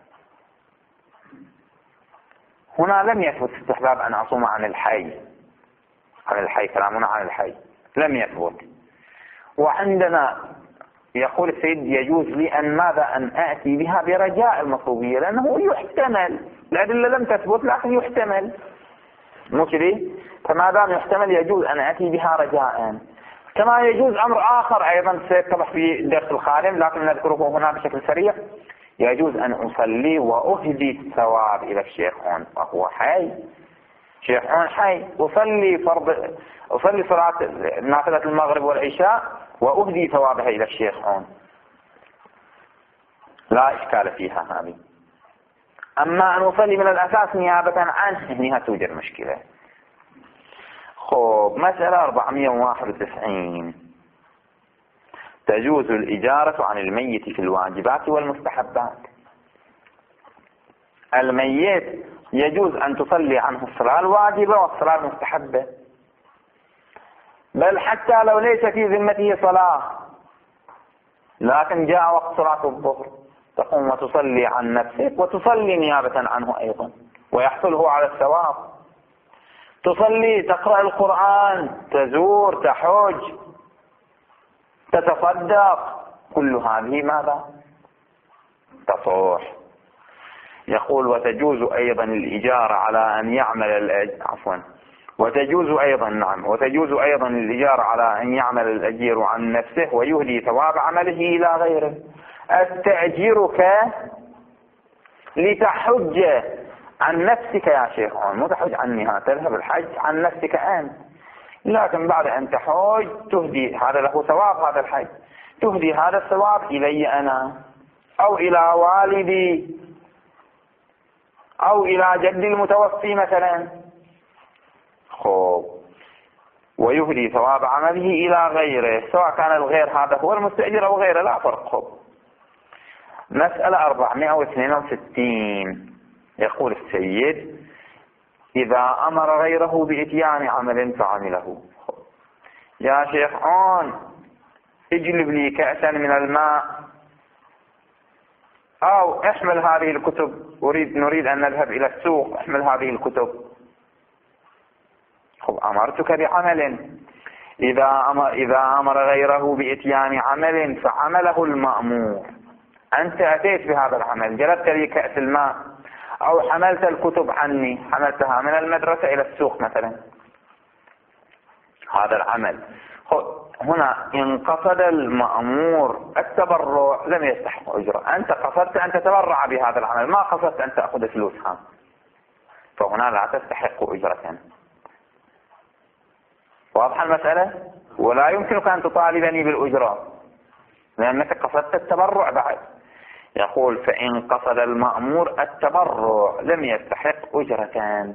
هنا لم يثبت استحباب أن أصوم عن الحي. عن الحي كلامنا عن الحي لم يثبت. وعندنا يقول السيد يجوز لي أن ماذا أن آتي بها برجاء المطلوبية، لأنه يحتمل، الأدلة لم تثبت لكن يحتمل، مو كذي؟ فما دام يحتمل يجوز أن آتي بها رجاء. كما يجوز أمر آخر أيضا سيتضح في الدرس القادم لكن نذكره هنا بشكل سريع، يجوز أن أصلي وأهدي الثواب إلى الشيخ هون وهو حي. شيخ هون حي، أصلي فرض أصلي صلاة نافلة المغرب والعشاء وأهدي ثوابها إلى الشيخ هون، لا إشكال فيها هذه. أما أن أصلي من الأساس نيابة عنه هنا توجد مشكلة. خب مسألة أربعمائة وواحد وتسعين، تجوز الإجارة عن الميت في الواجبات والمستحبات. الميت يجوز أن تصلي عنه الصلاة الواجبة والصلاة المستحبة، بل حتى لو ليس في ذمته صلاة لكن جاء وقت صلاة الظهر تقوم وتصلي عن نفسك وتصلي نيابة عنه أيضا ويحصله على الثواب. تصلي، تقرأ القرآن، تزور، تحج، تتصدق، كل هذه ماذا؟ تصح. يقول وتجوز أيضا الإجارة على أن يعمل الأج... عفوا وتجوز أيضا نعم وتجوز أيضا الإجارة على أن يعمل الأجير عن نفسه ويهدي ثواب عمله إلى غيره. أستأجرك لتحج عن نفسك يا شيخ، مو تحج عني، ها تذهب الحج عن نفسك أنت، لكن بعد أن تحج تهدي، هذا له ثواب هذا الحج، تهدي هذا الثواب إلي أنا أو إلى والدي أو إلى جدي المتوفي مثلا. خب ويهدي ثواب عمله إلى غيره، سواء كان الغير هذا هو المستأجر أو غيره لا فرق. خب مسألة أربعمائة واثنين وستين، يقول السيد إذا أمر غيره بإتيان عمل فعمله. يا شيخ عون اجلب لي كأسا من الماء أو احمل هذه الكتب، أريد نريد أن نذهب إلى السوق، احمل هذه الكتب. خب أمرتك بعمل، إذا أمر, إذا أمر غيره بإتيان عمل فعمله المأمور. أنت أتيت بهذا العمل، جلبت لي كأس الماء أو حملت الكتب عني، حملتها من المدرسة إلى السوق مثلا، هذا العمل. هنا إن قصد المأمور التبرع لم يستحق أجرة. أنت قصدت أن تتبرع بهذا العمل، ما قصدت أن تأخذ فلوسها، فهنا لا تستحق أجرة. واضحة المسألة؟ ولا يمكنك أن تطالبني بالأجرة لأنك قصدت التبرع بعد. يقول فإن قصد المأمور التبرع لم يستحق أجرة.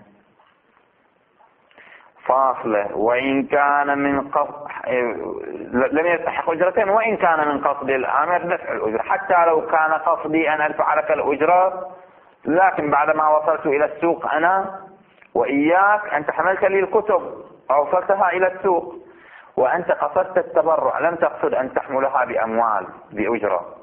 فاصلة. وإن كان من قصد لم يستحق أجرة وإن كان من قصد الآمر دفع الأجرة. حتى لو كان قصدي أن أدفع لك الأجرة، لكن بعدما وصلت إلى السوق أنا وإياك، أنت حملت لي الكتب أوصلتها إلى السوق وأنت قصدت التبرع، لم تقصد أن تحملها بأموال بأجرة.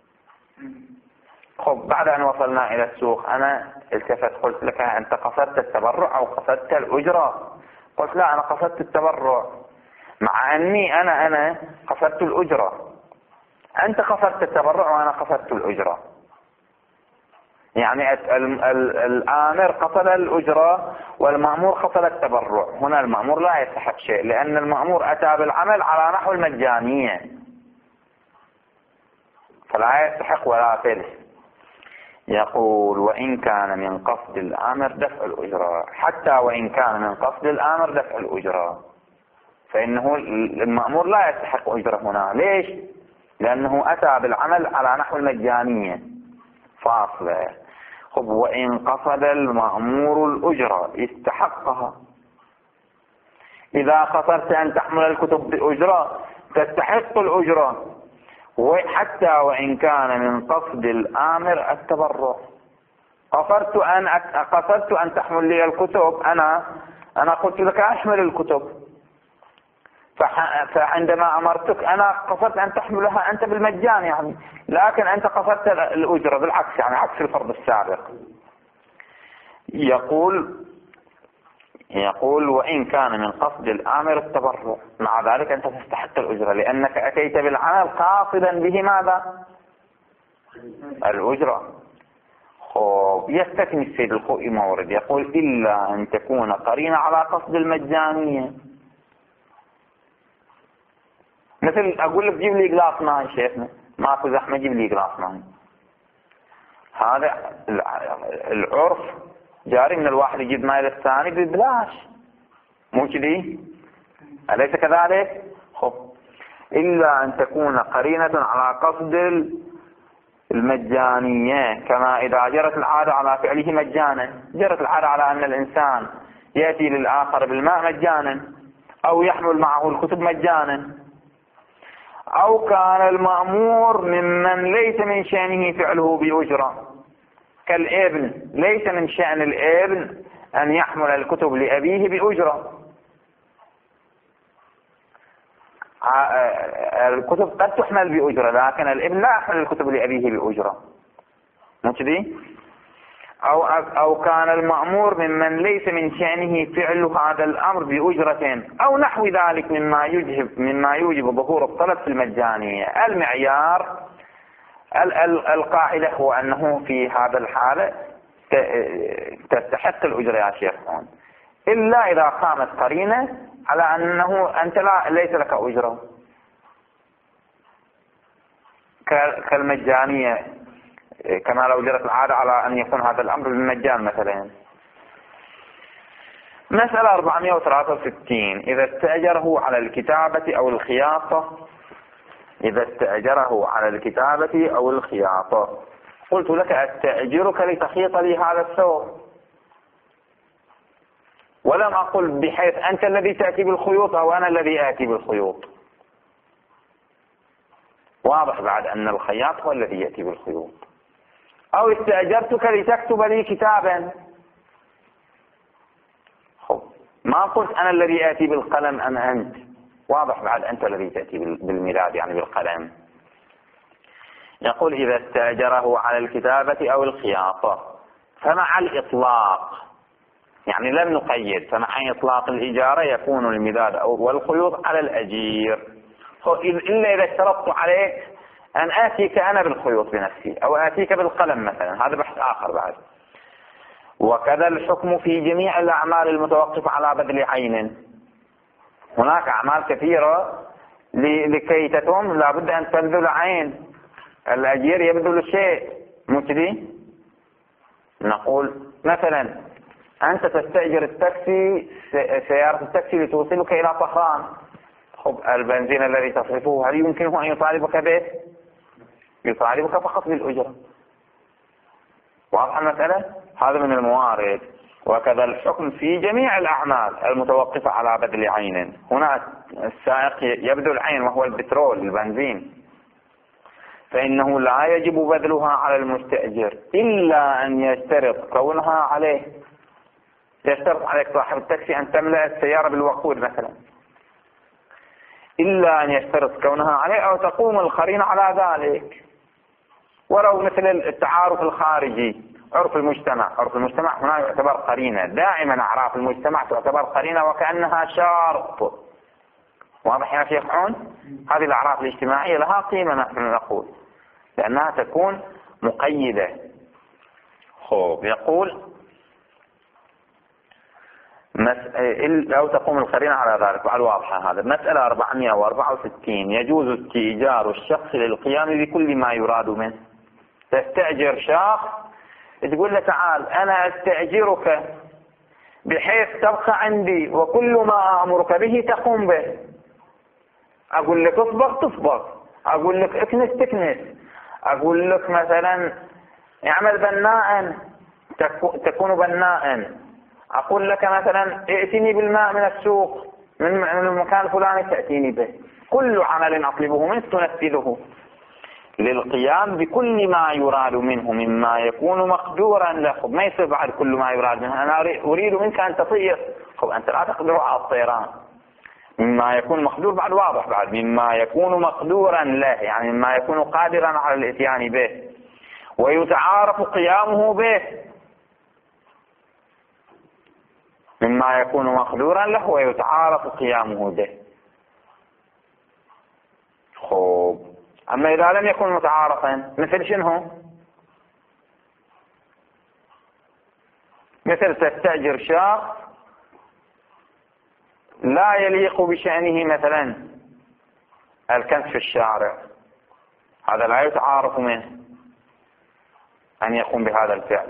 خب بعد أن وصلنا إلى السوق أنا التفت قلت لك أنت قصدت التبرع أو قصدت الأجرة؟ قلت لا، أنا قصدت التبرع، مع أني أنا أنا قصدت الأجرة. أنت قصدت التبرع وأنا قصدت الأجرة. يعني الآمر قصد الأجرة والمأمور قصد التبرع. هنا المأمور لا يستحق شيء، لأن المأمور أتى بالعمل على نحو المجانية، فلا يستحق ولا فلس. يقول وإن كان من قصد الآمر دفع الأجرة. حتى وإن كان من قصد الآمر دفع الأجرة، فإنه المأمور لا يستحق أجرة هنا. ليش؟ لأنه أتى بالعمل على نحو المجانية. فاصلة. خب وإن قصد المأمور الأجرة استحقها. إذا قصدت أن تحمل الكتب بأجرة تستحق الأجرة، وحتى وإن كان من قصد الآمر التبرع. قصدت أن قصدت أن تحمل لي الكتب، أنا أنا قلت لك أحمل الكتب، فعندما أمرتك أنا قصدت أن تحملها أنت بالمجان يعني، لكن أنت قصدت الأجرة بالعكس، يعني عكس الفرض السابق. يقول يقول وإن كان من قصد الآمر التبرع، مع ذلك أنت تستحق الأجرة لأنك أتيت بالعمل قاصدا به ماذا؟ الأجرة. خب يستثني السيد الخوئي مورد، يقول إلا أن تكون قرينة على قصد المجانية. مثل أقول لك جيب لي قلاص ماء شيخنا، ماكو زحمة جيب لي قلاص ماء، هذا العرف جاري من الواحد يجيب ماء للثاني ببلاش، مو كذي؟ أليس كذلك؟ خب إلا أن تكون قرينة على قصد المجانية، كما إذا جرت العادة على فعله مجانا. جرت العادة على أن الإنسان يأتي للآخر بالماء مجانا أو يحمل معه الكتب مجانا، أو كان المأمور ممن ليس من شأنه فعله بأجرة، كالابن ليس من شأن الابن أن يحمل الكتب لأبيه بأجرة. الكتب قد تحمل بأجرة لكن الابن لا يحمل الكتب لأبيه بأجرة، مو كذي؟ أو أو كان المأمور ممن ليس من شأنه فعل هذا الأمر بأجرة أو نحو ذلك مما يوجب مما يوجب ظهور الطلب في المجانية. المعيار القاعدة هو أنه في هذا الحالة تستحق الأجرة يا شيخ هون، إلا إذا قامت قرينة على أنه أنت لا ليس لك أجرة، كالمجانية، كما لو جرت العادة على أن يكون هذا الأمر بالمجان مثلا. مسألة أربعمائة وثلاثة وستين. إذا استأجره على الكتابة أو الخياطة إذا استأجره على الكتابة أو الخياطة قلت لك أستأجرك لتخيط لي هذا الثوب، ولم أقل بحيث أنت الذي تأتي بالخيوط أو أنا الذي آتي بالخيوط. واضح بعد أن الخياط هو الذي يأتي بالخيوط. أو استأجرتك لتكتب لي كتابا، خب ما قلت أنا الذي آتي بالقلم أم أنت، واضح بعد أنت الذي تأتي بالميلاد يعني بالقلم. يقول إذا استأجره على الكتابة أو الخياطة، فمع الإطلاق يعني لم نقيد، فمع إطلاق الإجارة يكون المداد والخيوط على الأجير، إلا إذا اشترطت عليك أن آتيك أنا بالخيوط بنفسي أو آتيك بالقلم مثلا، هذا بحث آخر بعد. وكذا الحكم في جميع الأعمال المتوقفة على بذل عين. هناك أعمال كثيرة لكي تتم لابد أن تبذل عين، الأجير يبذل شيء مجدي. نقول مثلا أنت تستأجر التاكسي، سيارة التاكسي لتوصلك إلى طهران، خب البنزين الذي تصرفه هل يمكنه أن يطالبك به؟ يطالبك فقط بالأجرة. واضح المسألة؟ هذا من الموارد. وكذا الحكم في جميع الأعمال المتوقفة على بذل عين. هنا السائق يبذل عين وهو البترول البنزين، فإنه لا يجب بذلها على المستأجر إلا أن يشترط كونها عليه. يشترط عليك صاحب التاكسي أن تملأ السيارة بالوقود مثلا، إلا أن يشترط كونها عليه أو تقوم القرينة على ذلك. ولو مثل التعارف الخارجي، عرف المجتمع، عرف المجتمع هنا يعتبر قرينة، دائما أعراف المجتمع تعتبر قرينة وكأنها شرط. واضح يا شيخ عون؟ هذه الأعراف الاجتماعية لها قيمة نحن نقول، لأنها تكون مقيدة. خوب يقول أو تقوم القرينة على ذلك، وعلى واضحة. هذا مسألة أربعمائة وأربعة وستين. يجوز استئجار الشخص للقيام بكل ما يراد منه. تستأجر شخص تقول له تعال أنا أستأجرك بحيث تبقى عندي وكل ما أمرك به تقوم به. أقول لك اصبغ تصبغ، أقول لك اكنس تكنس، أقول لك مثلا اعمل بناء تكون بناء، أقول لك مثلا ائتني بالماء من السوق من المكان الفلاني تأتيني به. كل عمل أطلبه منك تنفذه للقيام بكل ما يراد منه مما يكون مقدورا له. ما يصير بعد كل ما يراد منه أنا أريد منك أن تطير، خب أنت لا تقدر على الطيران. مما يكون مقدور بعد واضح، بعد مما يكون مقدورا له يعني مما يكون قادرا على الاتيان به ويتعارف قيامه به، مما يكون مقدورا له ويتعارف قيامه به. خوب أما إذا لم يكن متعارفا مثل شنو؟ مثل تستأجر شخص لا يليق بشأنه مثلا الكنس في الشارع، هذا لا يتعارف منه أن يقوم بهذا الفعل.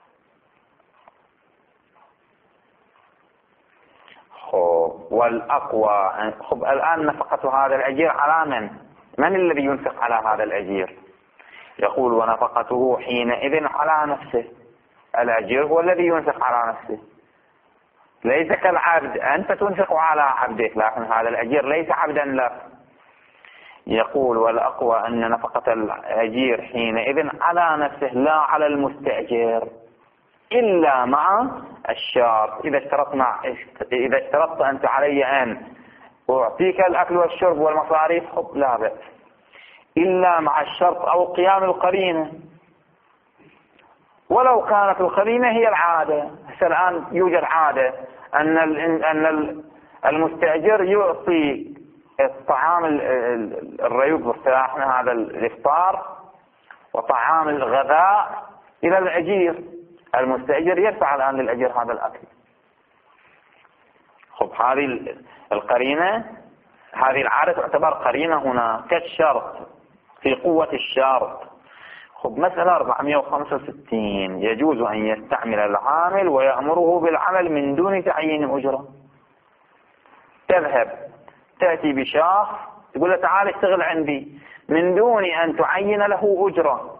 خب والأقوى خب الآن نفقة هذا الأجير على من؟ من الذي ينفق على هذا الأجير؟ يقول ونفقته حينئذ على نفسه. الأجير هو الذي ينفق على نفسه، ليس كالعبد، أنت تنفق على عبدك لكن هذا الأجير ليس عبدا لك. يقول والأقوى أن نفقة الأجير حينئذ على نفسه لا على المستأجر إلا مع الشرط. إذا اشترطت مع إذا اشترطت أنت علي أن أعطيك الأكل والشرب والمصاريف خب لا بأس، إلا مع الشرط أو قيام القرينة. ولو كانت القرينة هي العادة، الآن يوجد عادة أن أن المستأجر يعطي الطعام الريوق باصطلاحنا هذا الإفطار وطعام الغذاء إلى الأجير. المستأجر يدفع الآن للأجير هذا الأكل. خب هذه القرينة، هذه العادة تعتبر قرينة هنا كالشرط في قوة الشرط. خب مسألة أربعمائة وخمسة وستين. يجوز أن يستعمل العامل ويأمره بالعمل من دون تعيين أجرة. تذهب تأتي بشخص تقول له تعال اشتغل عندي من دون أن تعين له أجرة،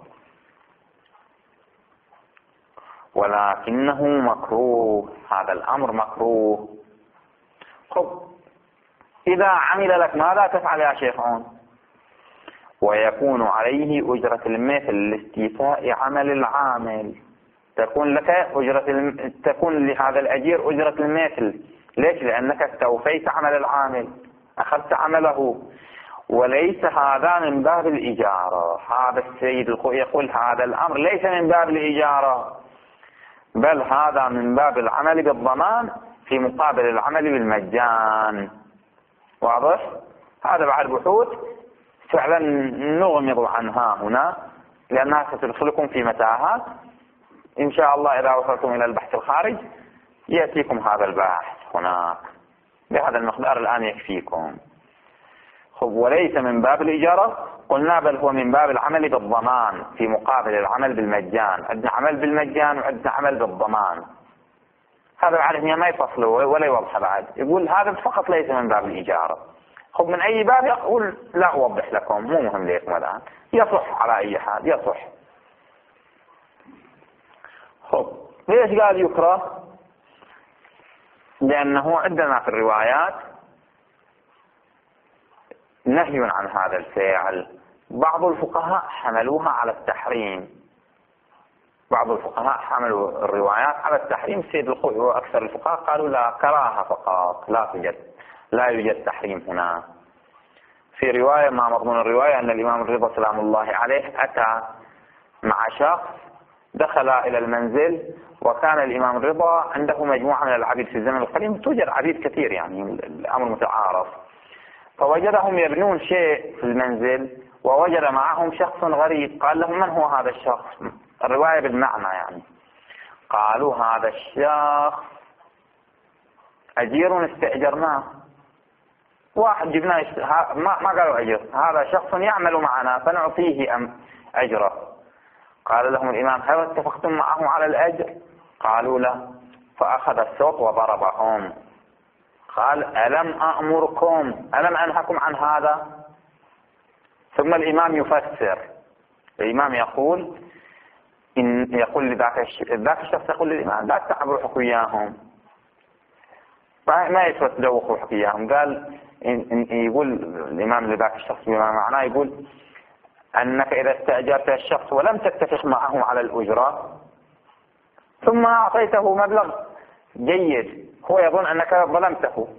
ولكنه مكروه، هذا الأمر مكروه. خب إذا عمل لك ماذا تفعل يا شيخ عون؟ ويكون عليه أجرة المثل لاستيفاء عمل العامل. تكون لك أجرة الم... تكون لهذا الأجير أجرة المثل. ليش؟ لأنك استوفيت عمل العامل، أخذت عمله، وليس هذا من باب الإجارة. هذا السيد يقول هذا الأمر ليس من باب الإجارة، بل هذا من باب العمل بالضمان في مقابل العمل بالمجان. واضح؟ هذا بعد بحوث فعلا نغمض عنها هنا لأنها ستدخلكم في متاهات. إن شاء الله إذا وصلتم إلى البحث الخارج يأتيكم هذا البحث هناك بهذا المقدار الآن يكفيكم. خب وليس من باب الإجارة قلنا بل هو من باب العمل بالضمان في مقابل العمل بالمجان. عندنا عمل بالمجان وعندنا عمل بالضمان. هذا بعد هي ما يفصلوا ولا يوضح بعد، يقول هذا فقط ليس من باب الإجارة. خب من أي باب يقول لا أوضح لكم، مو مهم لكم الآن، يصح على أي حال يصح. خب ليش قال يكره؟ لأنه عندنا في الروايات نهي عن هذا الفعل. بعض الفقهاء حملوها على التحريم، بعض الفقهاء حملوا الروايات على التحريم. سيد القوي وأكثر الفقهاء قالوا لا، كراهة فقط، لا توجد لا يوجد تحريم هنا. في رواية ما مضمون الرواية أن الإمام الرضا سلام الله عليه أتى مع شخص دخل إلى المنزل وكان الإمام الرضا عنده مجموعة من العبيد. في الزمن القديم توجد عبيد كثير يعني الأمر متعارف، فوجدهم يبنون شيء في المنزل ووجد معهم شخص غريب. قال لهم من هو هذا الشخص؟ الرواية بالمعنى يعني. قالوا هذا الشخص أجير استأجرناه، واحد جبناه ما, ما قالوا أجر، هذا شخص يعمل معنا فنعطيه أم أجره. قال لهم الإمام هل اتفقتم معه على الأجر؟ قالوا لا. فأخذ السوط وضربهم. قال ألم أأمركم ألم أنهكم عن هذا؟ ثم الإمام يفسر. الإمام يقول إن يقول لذاك ذاك الشخص يقول للإمام لا تعبوا حكياهم، ما يسوى تدوخوا حكياهم. قال إن إن يقول الإمام لذاك الشخص بما معناه يقول أنك إذا استأجرت الشخص ولم تتفق معه على الأجرة ثم أعطيته مبلغ جيد، هو يظن أنك ظلمته.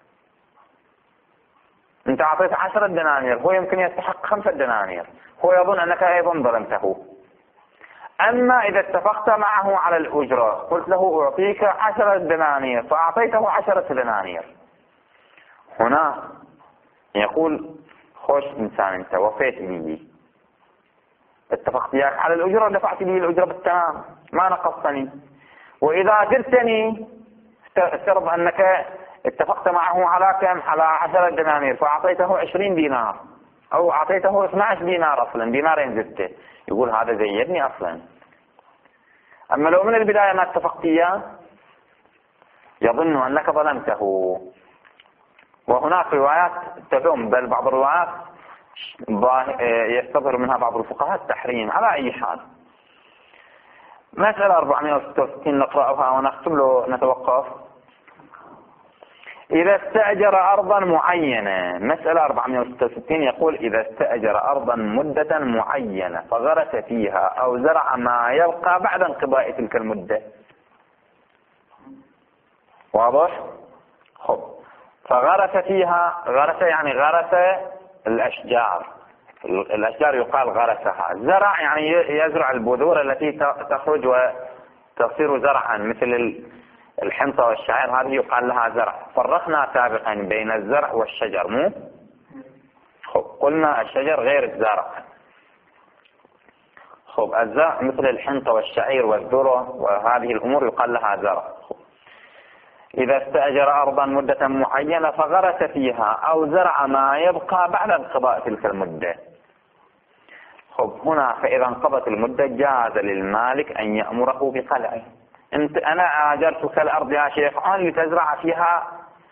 أنت أعطيت عشرة دنانير، هو يمكن يستحق خمسة دنانير، هو يظن أنك أيضا ظلمته. أما إذا اتفقت معه على الأجرة قلت له أعطيك عشرة دنانير فأعطيته عشرة دنانير، هنا يقول خوش إنسان أنت وفيت لي، اتفقت إياك على الأجرة دفعت لي الأجرة بالتمام ما نقصتني، وإذا جرتني افترض أنك اتفقت معه على كم؟ على عشرة دنانير فأعطيته عشرين دينار أو أعطيته اثني عشر دينار، أصلا دينارين زدته، يقول هذا زيدني أصلا. أما لو من البداية ما اتفقت إياه يظن أنك ظلمته. وهناك روايات تدوم، بل بعض الروايات يستظهر منها بعض الفقهاء التحريم. على أي حال مسألة أربعمائة وستة وستين نقرأها ونختم له نتوقف. إذا استأجر أرضا معينة، مسألة أربعمائة وستة وستين يقول إذا استأجر أرضا مدة معينة فغرس فيها أو زرع ما يبقى بعد انقضاء تلك المدة. واضح؟ خب فغرس فيها، غرس يعني غرس الأشجار، الأشجار يقال غرسها. زرع يعني يزرع البذور التي تخرج وتصير زرعا مثل الحنطة والشعير، هذه يقال لها زرع. فرقنا سابقا بين الزرع والشجر مو؟ خب قلنا الشجر غير الزرع. خب الزرع مثل الحنطة والشعير والذرة وهذه الأمور يقال لها زرع. إذا استأجر أرضا مدة معينة فغرس فيها أو زرع ما يبقى بعد انقضاء تلك المدة. خب هنا فإذا انقضت المدة جاز للمالك أن يأمره بقلعه. انت انا اجرتك الارض يا شيخ ان لتزرع فيها،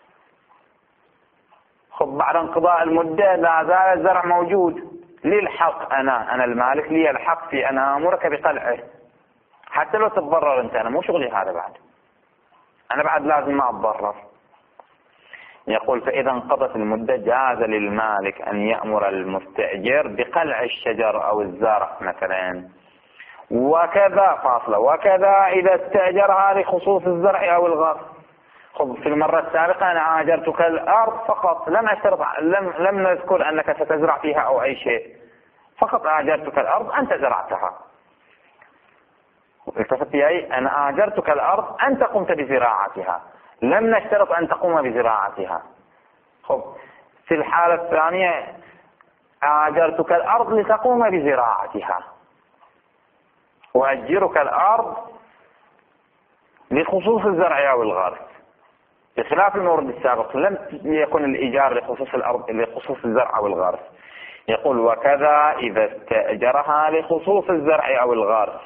خب بعد انقضاء المدة لا زال الزرع موجود، لي الحق انا انا المالك لي الحق في ان امرك بقلعه حتى لو تتضرر انت، انا مو شغلي هذا بعد، انا بعد لازم ما اتضرر. يقول فاذا انقضت المدة جاز للمالك ان يأمر المستأجر بقلع الشجر او الزرع مثلا. وكذا فاصلة وكذا إذا استأجر هذه خصوص الزرع أو الغرس. خب في المرة السابقة أنا أجرتك الأرض فقط، لم أشترط لم لم نذكر أنك ستزرع فيها أو أي شيء، فقط أجرتك الأرض أنت زرعتها. التفت أي أنا آجرتك الأرض أنت قمت بزراعتها، لم نشترط أن تقوم بزراعتها. خب في الحالة الثانية آجرتك الأرض لتقوم بزراعتها، وأجرك الأرض لخصوص الزرع أو الغرس، بخلاف المورد السابق لم يكن الإيجار لخصوص الأرض لخصوص الزرع أو الغرس. يقول وكذا إذا استأجرها لخصوص الزرع أو الغرس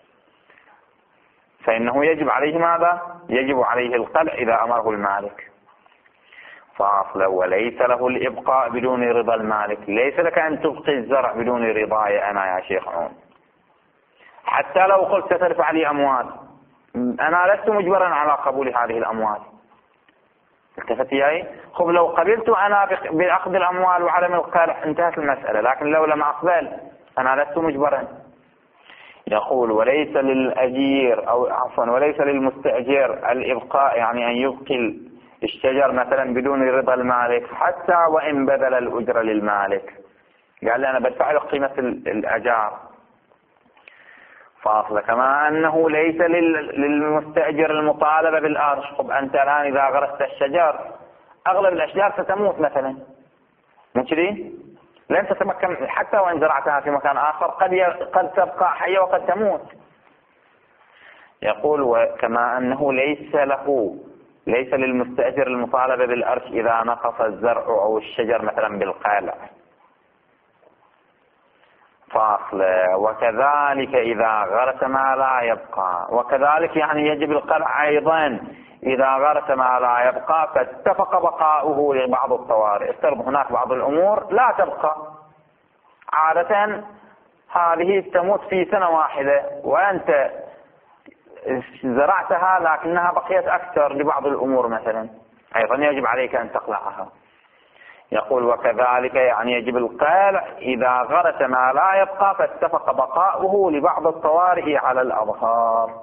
فإنه يجب عليه ماذا؟ يجب عليه القلع إذا أمره المالك. فاصل وليس له الإبقاء بدون رضا المالك. ليس لك أن تبقي الزرع بدون رضاي أنا يا شيخ عون، حتى لو قلت ستدفع لي أموال أنا لست مجبرا على قبول هذه الأموال. التفت إلي؟ خب لو قبلت أنا بأخذ الأموال وعدم القلع انتهت المسألة، لكن لو لم أقبل أنا لست مجبرا. يقول وليس للأجير أو عفوا وليس للمستأجر الإبقاء، يعني أن يبقي الشجر مثلا بدون رضا المالك حتى وإن بذل الأجرة للمالك. قال لي أنا بدفع له قيمة الأجار. فاصل كما أنه ليس للمستأجر المطالبة بالأرش. طب أنت الآن إذا غرست الشجر أغلب الأشجار ستموت مثلا، مو كذي؟ لن تتمكن حتى وإن زرعتها في مكان آخر قد قد تبقى حية وقد تموت. يقول وكما أنه ليس له ليس للمستأجر المطالبة بالأرش إذا نقص الزرع أو الشجر مثلا بالقلع. فاصل وكذلك إذا غرس ما لا يبقى. وكذلك يعني يجب القلع أيضا إذا غرس ما لا يبقى فاتفق بقاؤه لبعض الطوارئ. افترض هناك بعض الأمور لا تبقى، عادة هذه تموت في سنة واحدة وأنت زرعتها لكنها بقيت أكثر لبعض الأمور مثلا، أيضا يجب عليك أن تقلعها. يقول وكذلك يعني يجب القلع إذا غرس ما لا يبقى فاتفق بقاؤه لبعض الطوارئ على الأظهار.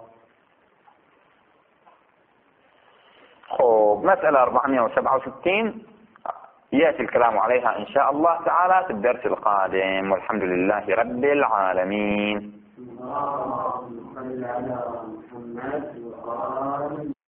خب مسألة أربعمائة وسبعة وستين يأتي الكلام عليها إن شاء الله تعالى في الدرس القادم، والحمد لله رب العالمين.